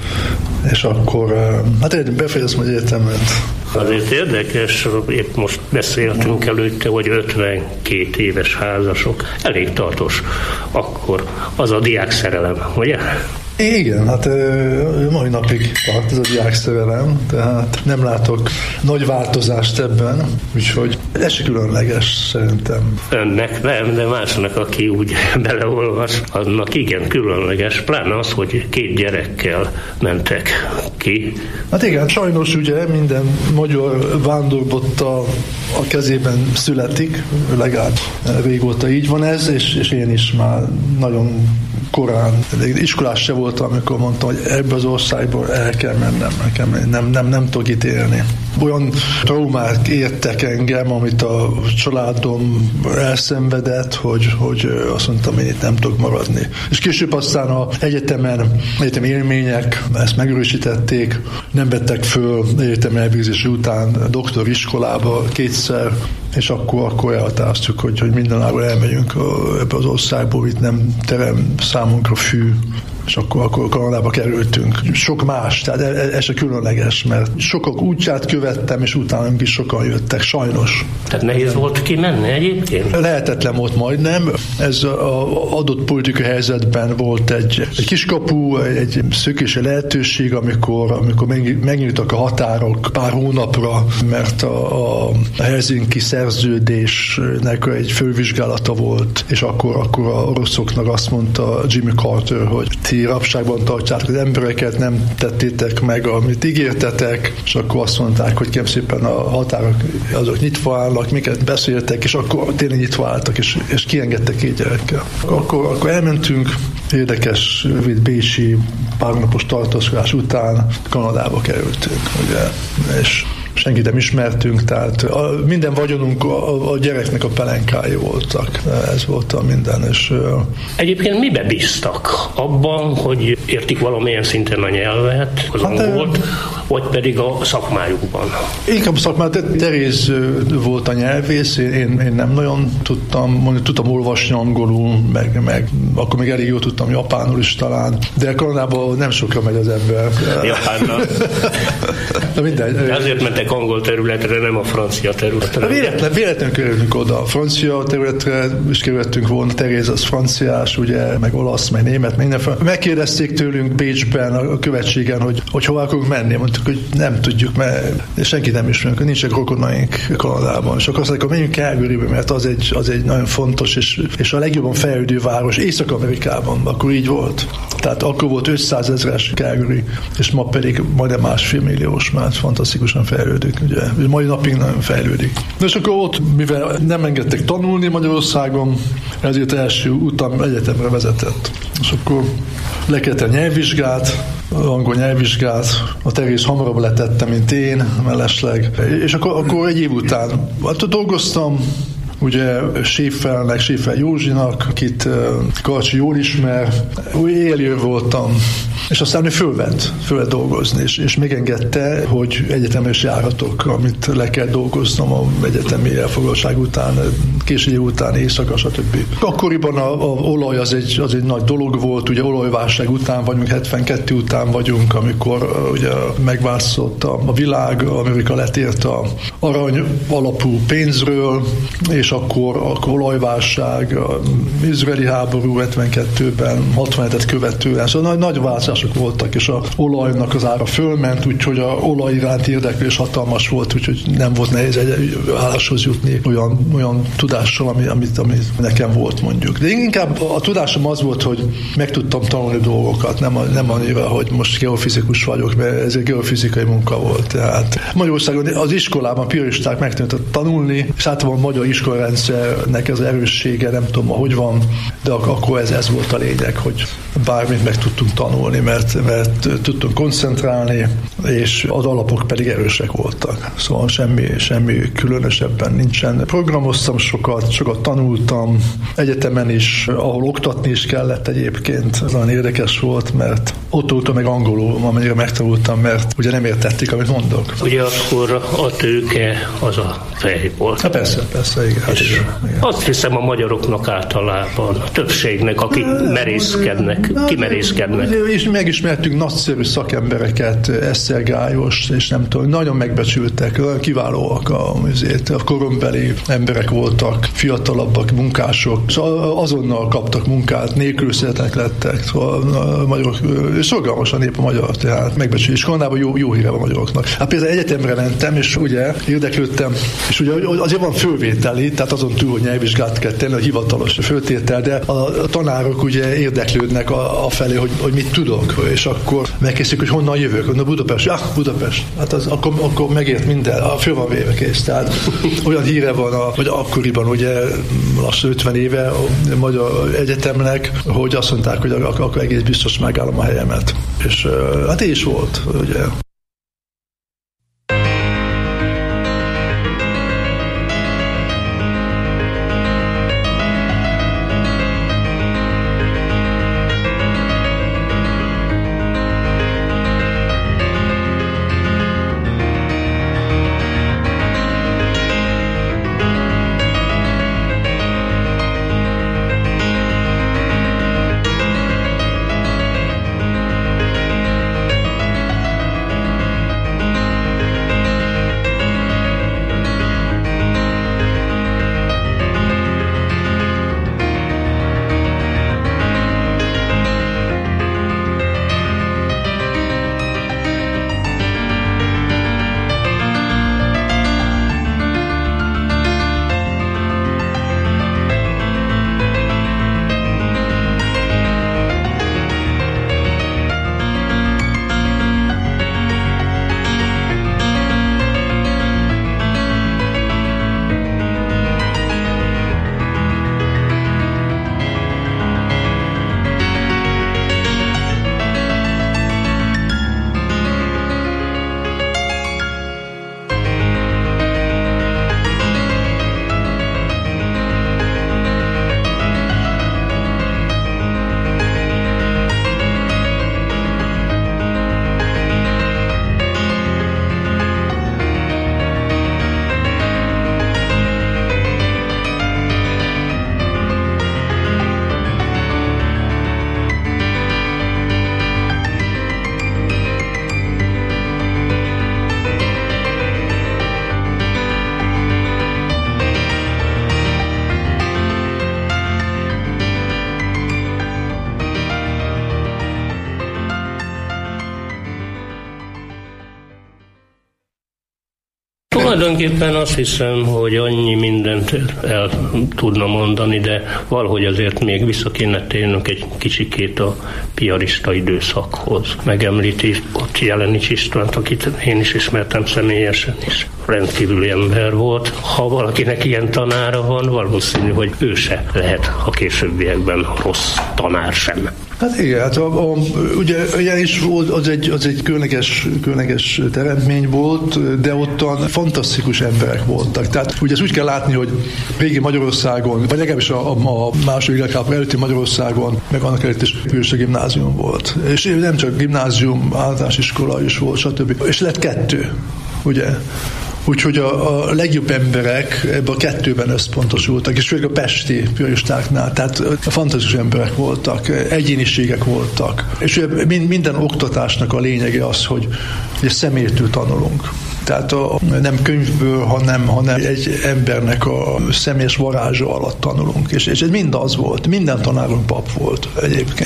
S6: és akkor hát befejeztem az egyetemet.
S4: Azért érdekes, épp most beszéltünk előtte, hogy ötvenkét éves házasok, elég tartós akkor az a diákszerelem, ugye?
S6: Igen, hát mai napig tart ez a diákszerelem, tehát nem látok nagy változást ebben, úgyhogy ez se különleges szerintem.
S4: Önnek nem, de másnak, aki úgy beleolvas, annak igen különleges, pláne az, hogy két gyerekkel mentek ki.
S6: Hát igen, sajnos ugye minden magyar vándorbotta a kezében születik, legalább régóta így van ez, és, és én is már nagyon korán, iskolás se voltam, amikor mondtam, hogy ebbe az országból el kell mennem, nekem nem, nem, nem tudok itt élni. Olyan traumák értek engem, amit a családom elszenvedett, hogy, hogy azt mondtam, én itt nem tudok maradni. És később aztán az egyetemen, egyetemi élmények ezt megerősítették, nem vettek föl egyetemi elvégzési után doktoriskolába kétszer, és akkor, akkor elhatároztuk, hogy, hogy mindenáron elmegyünk ebbe az országból, itt nem terem számunkra fű, és akkor, akkor Kanadába kerültünk. Sok más, tehát ez, ez se különleges, mert sokak útját követtem, és utánunk is sokan jöttek, sajnos.
S4: Tehát nehéz volt kimenni egyébként?
S6: Lehetetlen volt majdnem. Ez az adott politikai helyzetben volt egy, egy kiskapu, egy szökési lehetőség, amikor, amikor megnyíltak a határok pár hónapra, mert a, a Helsinki szerződésnek egy fölvizsgálata volt, és akkor, akkor a oroszoknak azt mondta Jimmy Carter, hogy ti rabságban tartjátok az embereket, nem tettétek meg, amit ígértetek, és akkor azt mondták, hogy kérem szépen a határok azok nyitva állnak, miket beszéltek, és akkor tényleg nyitva álltak, és, és kiengedtek két gyerekkel. Akkor, akkor elmentünk, érdekes, rövid bécsi párnapos tartózkodás után Kanadába kerültünk, ugye, és senkit nem ismertünk, tehát a, minden vagyonunk a, a gyereknek a pelenkái voltak. Ez volt a minden. És,
S4: egyébként mibe bíztak? Abban, hogy értik valamilyen szinten a nyelvet, az hát, angolt, vagy pedig a szakmájukban? Inkább a
S6: szakmájukban. Teréz volt a nyelvész, én, én nem nagyon tudtam, mondjuk tudtam olvasni angolul, meg, meg akkor még elég jól tudtam japánul is talán, de Kanadában nem sokra megy az ember.
S4: Japánnal.
S6: De mindegy.
S4: Azért mentek angol területre, nem a francia területre.
S6: Véletlen, véletlenül kerültünk oda. A francia területre is kerültünk volna, Teréz az franciás, ugye, meg olasz, meg német, meg mindenféle. Megkérdezték tőlünk Bécsben a követségen, hogy, hogy hova akarunk menni. Mondtuk, hogy nem tudjuk, mert senki nem ismerünk, nincsenek rokonaink Kanadában. És akkor azt mondjuk, menjünk Calgarybe, mert az egy, az egy nagyon fontos és, és a legjobban fejlődő város Észak-Amerikában. Akkor így volt. Tehát akkor volt ötszázezres Calgary, és ma pedig majdnem másfél milliós, már fantasztikusan fejlődik, ugye. Mai napig nagyon fejlődik. De és akkor ott, mivel nem engedtek tanulni Magyarországon, ezért első utam egyetemre vezetett. És akkor le kellett a nyelvvizsgát, angol nyelvvizsgát, a Teréz hamarabb letette, mint én, mellesleg. És akkor, akkor egy év után hát dolgoztam, ugye Schäfernek, Schäfer Józsinak, akit Karcsi jól ismer, új élő voltam, és aztán ő fölvett, fölvett dolgozni, és, és megengedte, hogy egyetemes járatok, amit le kell dolgoznom a egyetemi elfoglaltság után, késői után, éjszaka, stb. Akkoriban a, a olaj az egy, az egy nagy dolog volt, ugye olajválság után vagyunk, hetvenkettő után vagyunk, amikor ugye megváltozott a, a világ, Amerika letért a arany alapú pénzről, és akkor, akkor olajválság, izraeli háború hetvenkettőben, hatvanhetet követően, szóval nagy, nagy változások voltak, és a olajnak az ára fölment, úgyhogy a olaj iránt érdeklés hatalmas volt, úgyhogy nem volt nehéz egy álláshoz jutni olyan, olyan tudással, ami, amit, amit nekem volt, mondjuk. De inkább a tudásom az volt, hogy meg tudtam tanulni dolgokat, nem, nem annyira, hogy most geofizikus vagyok, mert ez egy geofizikai munka volt. Tehát Magyarországon az iskolában piaristák megtanultak tanulni, és általában a magyar iskolarendszernek ez erőssége, nem tudom, hogy van, de akkor ez, ez volt a lényeg, hogy bármit meg tudtunk tanulni, mert, mert tudtunk koncentrálni, és az alapok pedig erősek voltak. Szóval semmi, semmi különösebben nincsen. Programoztam sokat, sokat tanultam, egyetemen is, ahol oktatni is kellett egyébként. Ez nagyon érdekes volt, mert ott voltam meg angolul, amennyire megtanultam, mert ugye nem értették, amit mondok.
S4: Ugye akkor a tőke az a fej volt.
S6: Na persze, persze, igen. Hát igen, igen.
S4: Azt hiszem a magyaroknak általában, a többségnek, akik merészkednek, kimerészkednek.
S6: És megismertünk nagyszerű szakembereket, Esztergályos, és nem tudom, nagyon megbecsültek, nagyon kiválóak a műzét, a korombeli emberek voltak, fiatalabbak, munkások, szóval azonnal kaptak munkát, nélkülözhetetlenek lettek, szóval a magyarok, és szorgalmas a nép a magyar, tehát megbecsülés. És Kanadában jó, jó híre van a magyaroknak. Hát például egyetemre mentem, és ugye érdeklődtem, és ugye azért van fölvételi, tehát azon túl, hogy nyelvvizsgát kell tenni, a hivatalos föltétel, de a tanárok ugye érdeklődnek a, a felé, hogy, hogy mit tudok, és akkor megkészítjük, hogy honnan jövök, na Budapest, ah, Budapest, hát az, akkor, akkor megért minden, a föl van véve kész, tehát olyan híre van, a, vagy akkoriban ugye lassan ötven éve a magyar egyetemnek, hogy azt mondták, hogy akkor egész biztos megállom a helyemet, és hát így is volt, ugye.
S4: Tulajdonképpen azt hiszem, hogy annyi mindent el tudna mondani, de valahogy azért még vissza kéne térnünk egy kicsikét a piarista időszakhoz. Megemlíti ott Jelenics Istvánt, akit én is ismertem személyesen is. Rendkívüli ember volt. Ha valakinek ilyen tanára van, valószínű, hogy ő se lehet a későbbiekben rossz tanár sem.
S6: Hát igen, hát a, a, ugye ilyen is volt, az egy, az egy különleges, különleges teremtmény volt, de ottan fantasztikus emberek voltak. Tehát ugye ezt úgy kell látni, hogy régi Magyarországon, vagy legalábbis a, a, a második világháború előtti Magyarországon, meg annak előtt is piarista gimnázium volt. És nem csak gimnázium, általános iskola is volt, stb. És lett kettő, ugye? Úgyhogy a, a legjobb emberek ebben a kettőben összpontosultak, és főleg a pesti piaristáknál, tehát fantasztikus emberek voltak, egyéniségek voltak. És minden oktatásnak a lényege az, hogy, hogy személytől tanulunk. Tehát a, nem könyvből, hanem, hanem egy embernek a személyes varázsa alatt tanulunk. És, és ez mind az volt. Minden tanárunk pap volt egyébként.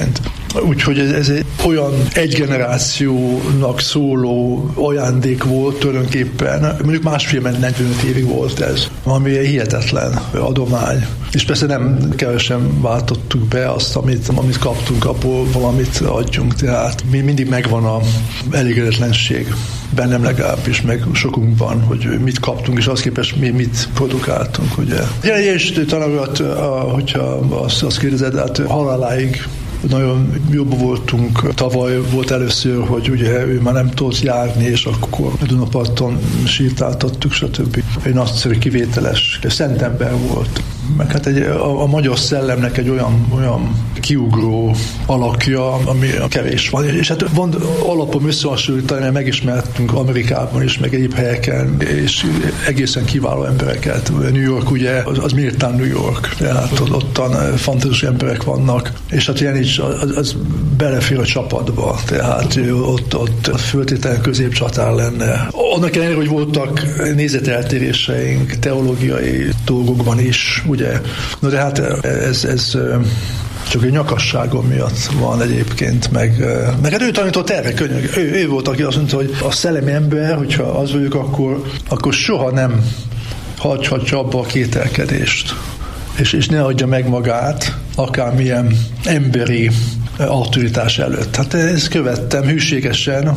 S6: Úgyhogy ez egy olyan egy generációnak szóló ajándék volt tulajdonképpen, mondjuk másfél-negyvenöt évig volt ez, ami egy hihetetlen adomány. És persze nem kevesen váltottuk be azt, amit, amit kaptunk, abból valamit adjunk, tehát mi mindig megvan a elégedetlenség, bennem legalábbis, meg sokunkban, hogy mit kaptunk, és az képest mi mit produkáltunk, ugye. Ilyen is tanulat, hogyha azt, azt kérdezed, hát haláláig nagyon jobb voltunk. Tavaly volt először, hogy ugye ő már nem tudott járni, és akkor a Dunaparton sétáltattuk, stb. Egy nagyszerű kivételes, szent ember volt. Meg hát egy, a, a magyar szellemnek egy olyan, olyan kiugró alakja, ami kevés van. És hát van alapom összehasonlítani, mert megismertünk Amerikában is, meg egyéb helyeken, és egészen kiváló embereket. New York ugye, az, az méltán New York, tehát ottan fantasztikus emberek vannak, és hát ilyen is az, az belefér a csapatba, tehát ott, ott föltétlenül középcsatár lenne. Annak ellenére, hogy voltak nézeteltéréseink, teológiai dolgokban is, ugye. Na de hát ez, ez csak egy nyakasságom miatt van egyébként, meg, meg hát ő tanított erre könyvek. Ő, ő volt, aki azt mondta, hogy a szellemi ember, hogyha az vagyok, akkor, akkor soha nem hagyhatja abba a kételkedést. És, és ne adja meg magát akármilyen emberi autoritás előtt. Hát ezt követtem hűségesen,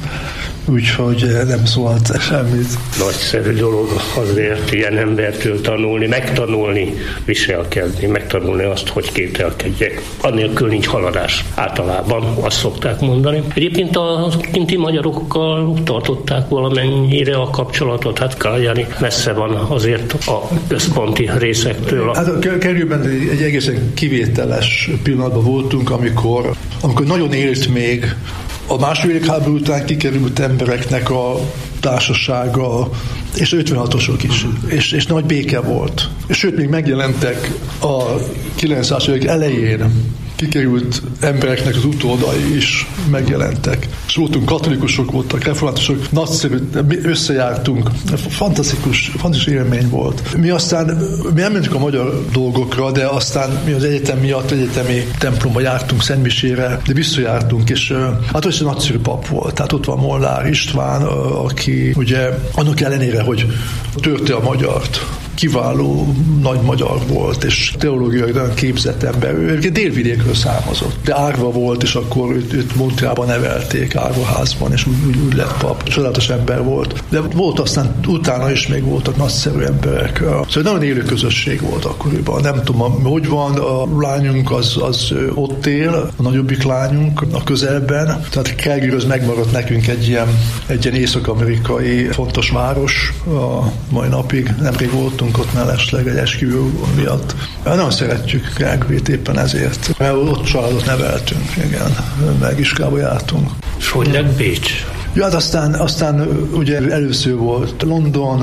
S6: úgyhogy nem szólt semmit.
S4: Nagyszerű dolog azért ilyen embertől tanulni, megtanulni, viselkedni, megtanulni azt, hogy kételkedjek. Annélkül nincs haladás. Általában azt szokták mondani. Egyébként a kinti magyarokkal tartották valamennyire a kapcsolatot, hát Kaljani messze van azért a központi részektől.
S6: Hát a Kerülben egy egészen kivételes pillanatban voltunk, amikor, amikor nagyon élt még a második világháború után kikerült embereknek a társasága, és ötvenhatosok is, és, és nagy béke volt. És sőt, még megjelentek a kilencszázas évek elején kikerült embereknek az utódai is megjelentek. És voltunk katolikusok, voltak reformátusok, nagyszerű, összejártunk, fantasztikus, fantasztikus élmény volt. Mi aztán, mi nem mentünk a magyar dolgokra, de aztán mi az egyetem miatt egyetemi templomba jártunk Szentmisére, de visszajártunk, és hát az egy nagyszerű pap volt. Tehát ott van Molnár István, aki ugye annak ellenére, hogy törte a magyart, kiváló nagy magyar volt, és teológiai nagyon képzett ember. Ő délvidékről származott, de árva volt, és akkor őt, őt Montrealban nevelték, árvaházban, és úgy, úgy, úgy lett pap. Csodálatos ember volt. De volt aztán utána is még voltak nagyszerű emberek. Szóval nagyon élő közösség volt akkoriban. Nem tudom, hogy van, a lányunk az, az ott él, a nagyobbik lányunk a közelben. Tehát Calgaryhöz megmaradt nekünk egy ilyen, egy ilyen észak-amerikai fontos város a mai napig. Nemrég voltunk ott mellesleg egy esküvő miatt. Nagyon szeretjük Calgaryt éppen ezért. Mert ott családot neveltünk, igen, meg iskába jártunk.
S4: És hogy lett Bécs?
S6: Ja, hát aztán, aztán ugye először volt London,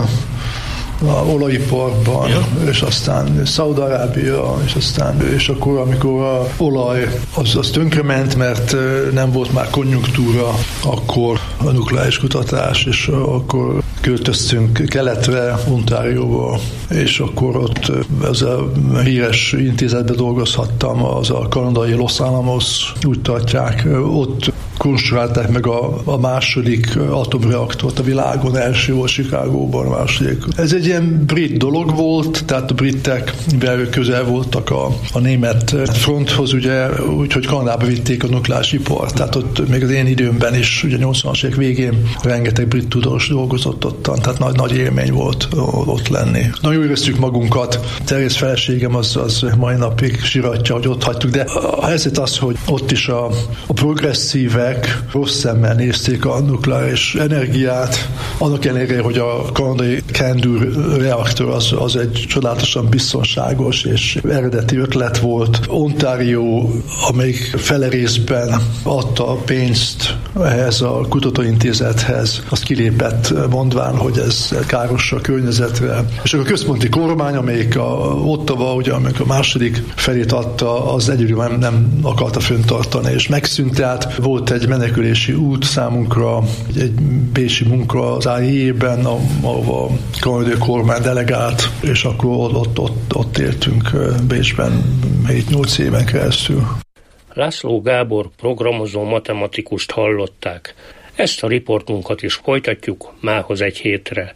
S6: a olajiparban, ja. És aztán Szaúd-Arábia, és aztán, és akkor, amikor a olaj az, az tönkrement, mert nem volt már konjunktúra, akkor a nukleáris kutatás, és akkor költöztünk keletre, Ontárióba, és akkor ott ez a híres intézetben dolgozhattam, az a kanadai Los Alamos, úgy tartják, ott konstruálták meg a, a második atomreaktort a világon, első volt Chicagóban, a második. Ez egy ilyen brit dolog volt, tehát a britek közel voltak a, a német fronthoz, ugye, úgyhogy Kanadába vitték a nukleáris ipart, tehát ott még az én időmben is, ugye nyolcvanas évek végén rengeteg brit tudós dolgozott ottan, tehát nagy, nagy élmény volt ott lenni. Nagyon jól éreztük magunkat, Terész feleségem az, az mai napig siratja, hogy ott hagytuk, de a helyzet az, hogy ott is a, a progresszívek rossz szemmel nézték a nukleáris energiát, annak ellenére, hogy a kanadai CANDU reaktor az, az egy csodálatosan biztonságos és eredeti ötlet volt. Ontario, amelyik fele részben adta a pénzt ehhez a kutatóintézethez, azt kilépett mondván, hogy ez káros a környezetre. És akkor a központi kormány, amelyik a Ottawa, ugye, amelyik a második felét adta, az egyedül nem, nem akarta föntartani, és megszűnt, tehát volt egy menekülési út számunkra, egy bécsi munka az á i é-ben, ahova a kanadai kormány delegált, és akkor ott, ott, ott, ott éltünk Bécsben hét-nyolc éven keresztül.
S4: László Gábor programozó matematikust hallották. Ezt a riportunkat is folytatjuk mához egy hétre.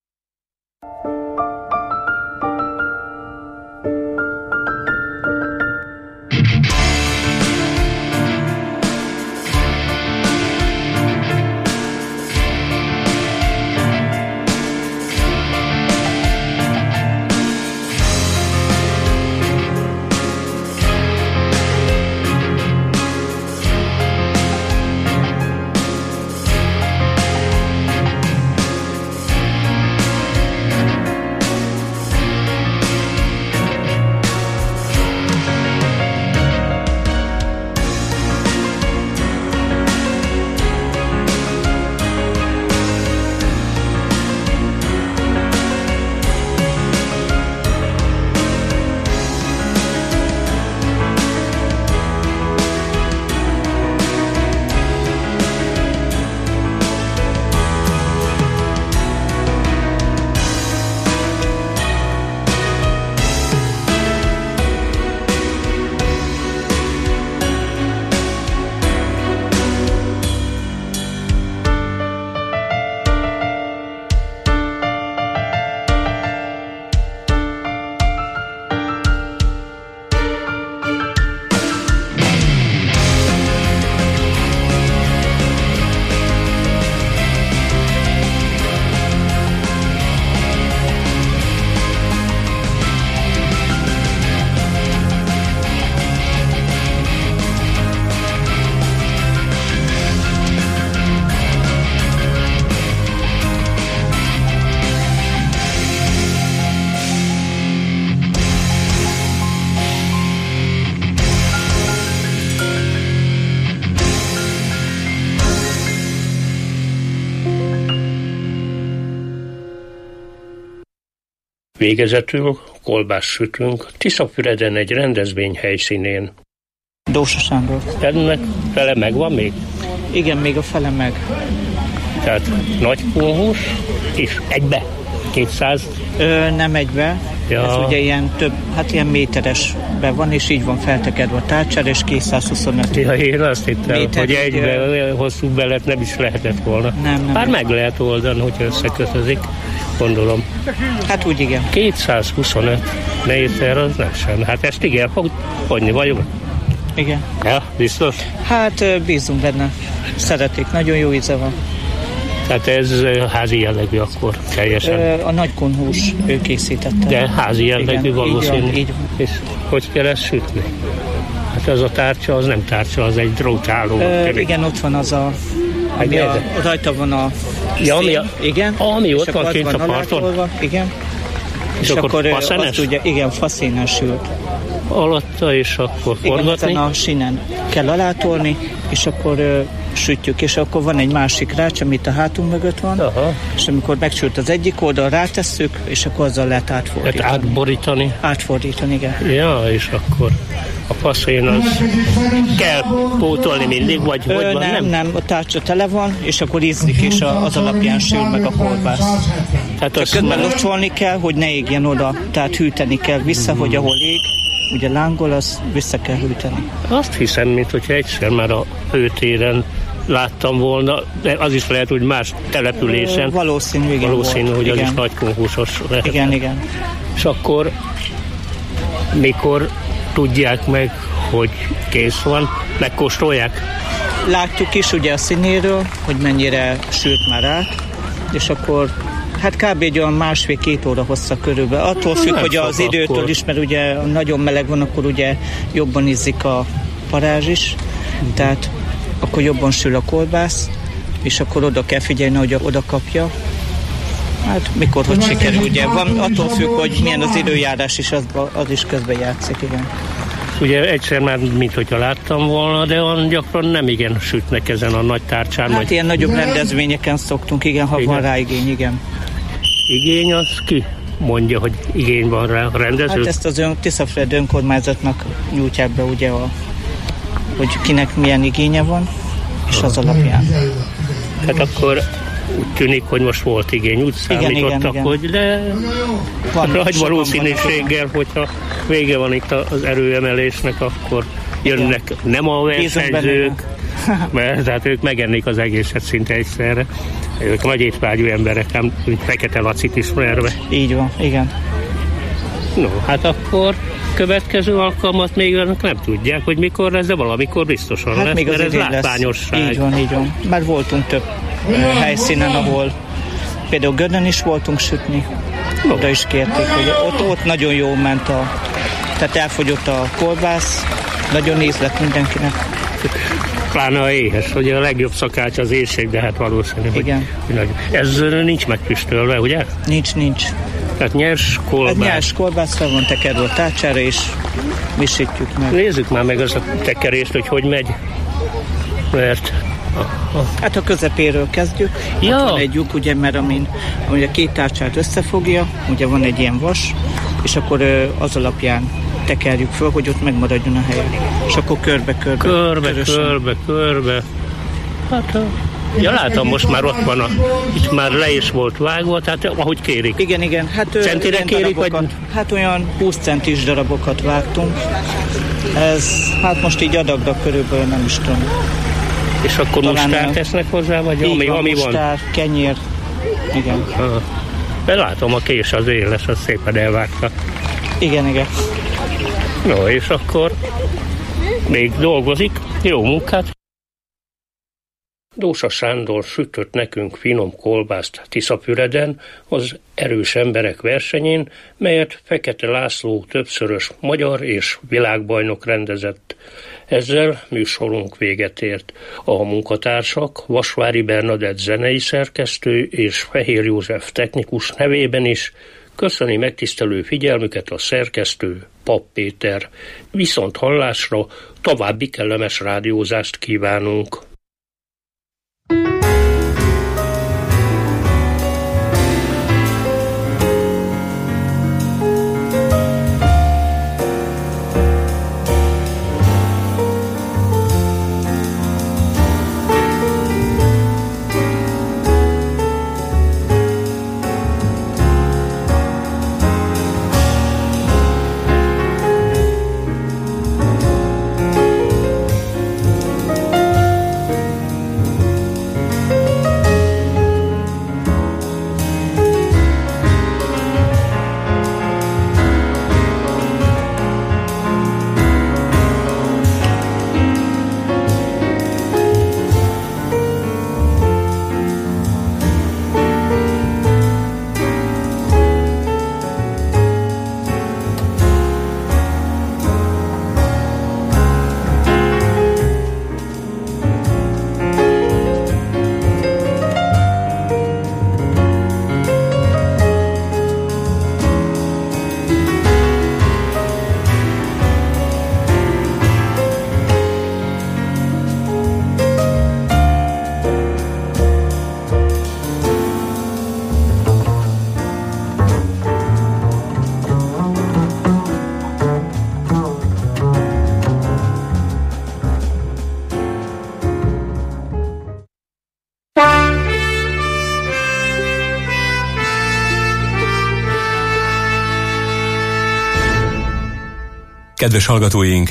S4: Végezetül kolbászt sütünk Tiszafüreden egy rendezvény helyszínén.
S7: Dósa Sándor.
S4: Ennek fele megvan még?
S7: Igen, még a fele meg.
S4: Tehát nagy kunhús és egybe? kétszáz?
S7: Ö, nem egybe. Ja. Ez ugye ilyen több, hát ilyen méteresben van, és így van feltekedve a tárcsára, és kétszázhuszonöt.
S4: Ja, én azt hittem, méter, hogy egybe ö... hosszú belet nem is lehetett volna.
S7: Nem, nem.
S4: Bár meg lehet oldani, hogy összekötözik, gondolom.
S7: Hát úgy igen.
S4: kétszázhuszonöt méter az nem sem. Hát ezt igen fog hagyni, vagyok?
S7: Igen.
S4: Ja, biztos?
S7: Hát bízunk benne. Szeretik, nagyon jó íze van.
S4: Tehát ez házi jellegű akkor teljesen?
S7: A nagy kunhús ő készítette.
S4: De házi jellegű valószínű.
S7: Így van.
S4: És hogy kell ezt sütni? Hát ez a tárcsa, az nem tárcsa, az egy drótháló.
S7: Ö, igen, ott van az a... Ami a, rajta van a
S4: ja, ami, a,
S7: igen.
S4: Ami ott van kint a parton.
S7: Igen.
S4: És,
S7: és
S4: akkor,
S7: akkor
S4: faszenes?
S7: azt ugye, igen, faszénás sült.
S4: Alatta, és akkor forgatni?
S7: Igen, a sínen kell alátolni, és akkor ö, sütjük, és akkor van egy másik rács, amit a hátunk mögött van, aha. És amikor megsült az egyik oldal, rátesszük, és akkor azzal lehet átfordítani.
S4: Hát átborítani?
S7: Átfordítani, igen.
S4: Ja, és akkor a faszén az kell pótolni mindig, vagy
S7: Ö,
S4: hogy van?
S7: Nem,
S4: nem,
S7: nem, a tárcsa tele van, és akkor ízlik, és az alapján sül meg a kolbász. Tehát az közben locsolni kell, hogy ne égjen oda, tehát hűteni kell vissza, mm. hogy ahol ég, ugye lángol, az vissza kell hűteni.
S4: Azt hiszem, mint hogyha egyszer már a hőtéren láttam volna, de az is lehet, hogy más településen.
S7: Valószínű, igen.
S4: Valószínű,
S7: volt,
S4: hogy
S7: igen.
S4: az is nagy konkursos lehet.
S7: Igen, igen.
S4: És akkor mikor tudják meg, hogy kész van, megkóstolják?
S7: Látjuk is ugye a színéről, hogy mennyire sült már át, és akkor hát kb. Egy olyan másfél-két óra hossza körülbelül. Attól függ, nem hogy az időtől akkor is, mert ugye nagyon meleg van, akkor ugye jobban izzik a parázs is, uh-huh. Tehát akkor jobban sül a kolbász, és akkor oda kell figyelni, hogy oda kapja. Hát mikor, hogy sikerül, ugye van, attól függ, hogy milyen az időjárás is, az, az is közben játszik, igen.
S4: Ugye egyszer már, mint hogyha láttam volna, de olyan gyakran nem igen sütnek ezen a nagy tárcsán.
S7: Hát
S4: vagy...
S7: ilyen nagyobb rendezvényeken szoktunk, igen, ha igen. Van rá igény, igen.
S4: Igény az ki mondja, hogy igény van rá a rendező?
S7: Hát ezt az ön, Tiszafüred önkormányzatnak nyújtják be, ugye, a, hogy kinek milyen igénye van, és az alapján.
S4: Hát akkor úgy tűnik, hogy most volt igény, úgy számítottak, igen, hogy de van, nagy valószínűséggel, hogyha vége van itt az erőemelésnek, akkor jönnek igen. nem a versenyzők, mert tehát ők megennék az egészet szinte egyszerre. Ők nagy étvágyú emberek, ám Fekete Lacit ismerve.
S7: Így van, igen.
S4: No, hát akkor következő alkalmat még nem tudják, hogy mikor lesz, de valamikor biztosan hát lesz, még mert ez látványosság.
S7: Így van, így van. Már voltunk több helyszínen, ahol például Gödön is voltunk sütni. No. Oda is kérték, hogy ott, ott nagyon jó ment a... Tehát elfogyott a kolbász, nagyon íz lett mindenkinek.
S4: Pláne a éhes, hogy a legjobb szakács az éhség, de hát valószínű,
S7: igen.
S4: Hogy, hogy ez nincs megfüstölve, ugye?
S7: Nincs, nincs.
S4: Tehát nyers kolbász.
S7: Hát nyers kolbász fel van tekerve a tárcsára, és mi sütjük meg.
S4: Nézzük már meg az a tekerést, hogy hogy megy. Mert... A, a...
S7: Hát a közepéről kezdjük.
S4: Ja.
S7: Ott van egy lyuk, ugye, mert amin, amin a két tárcsát összefogja, ugye van egy ilyen vas, és akkor az alapján tekerjük föl, hogy ott megmaradjon a helyen. És akkor körbe-körbe.
S4: Körbe, körösen. körbe, körbe. Hát a... Ja, látom, most már ott van a... Itt már le is volt vágva, tehát ahogy kérik.
S7: Igen, igen. Hát,
S4: centire kérik, vagy...
S7: Hát olyan húsz centis darabokat vágtunk. Ez, hát most így adagra körülbelül nem is tudom.
S4: És akkor mustár tesznek hozzá, vagy
S7: így
S4: ami,
S7: van,
S4: ami
S7: mustár, van? Kenyér. Igen.
S4: Ah. De látom, a kés az éles, az szépen elvágta.
S7: Igen, igen.
S4: No, és akkor még dolgozik. Jó munkát. Dósa Sándor sütött nekünk finom kolbászt Tiszapüreden az erős emberek versenyén, melyet Fekete László többszörös magyar és világbajnok rendezett. Ezzel műsorunk véget ért. A munkatársak Vasvári Bernadett zenei szerkesztő és Fehér József technikus nevében is köszöni megtisztelő figyelmüket a szerkesztő, Papp Péter. Viszont hallásra további kellemes rádiózást kívánunk.
S1: Kedves hallgatóink,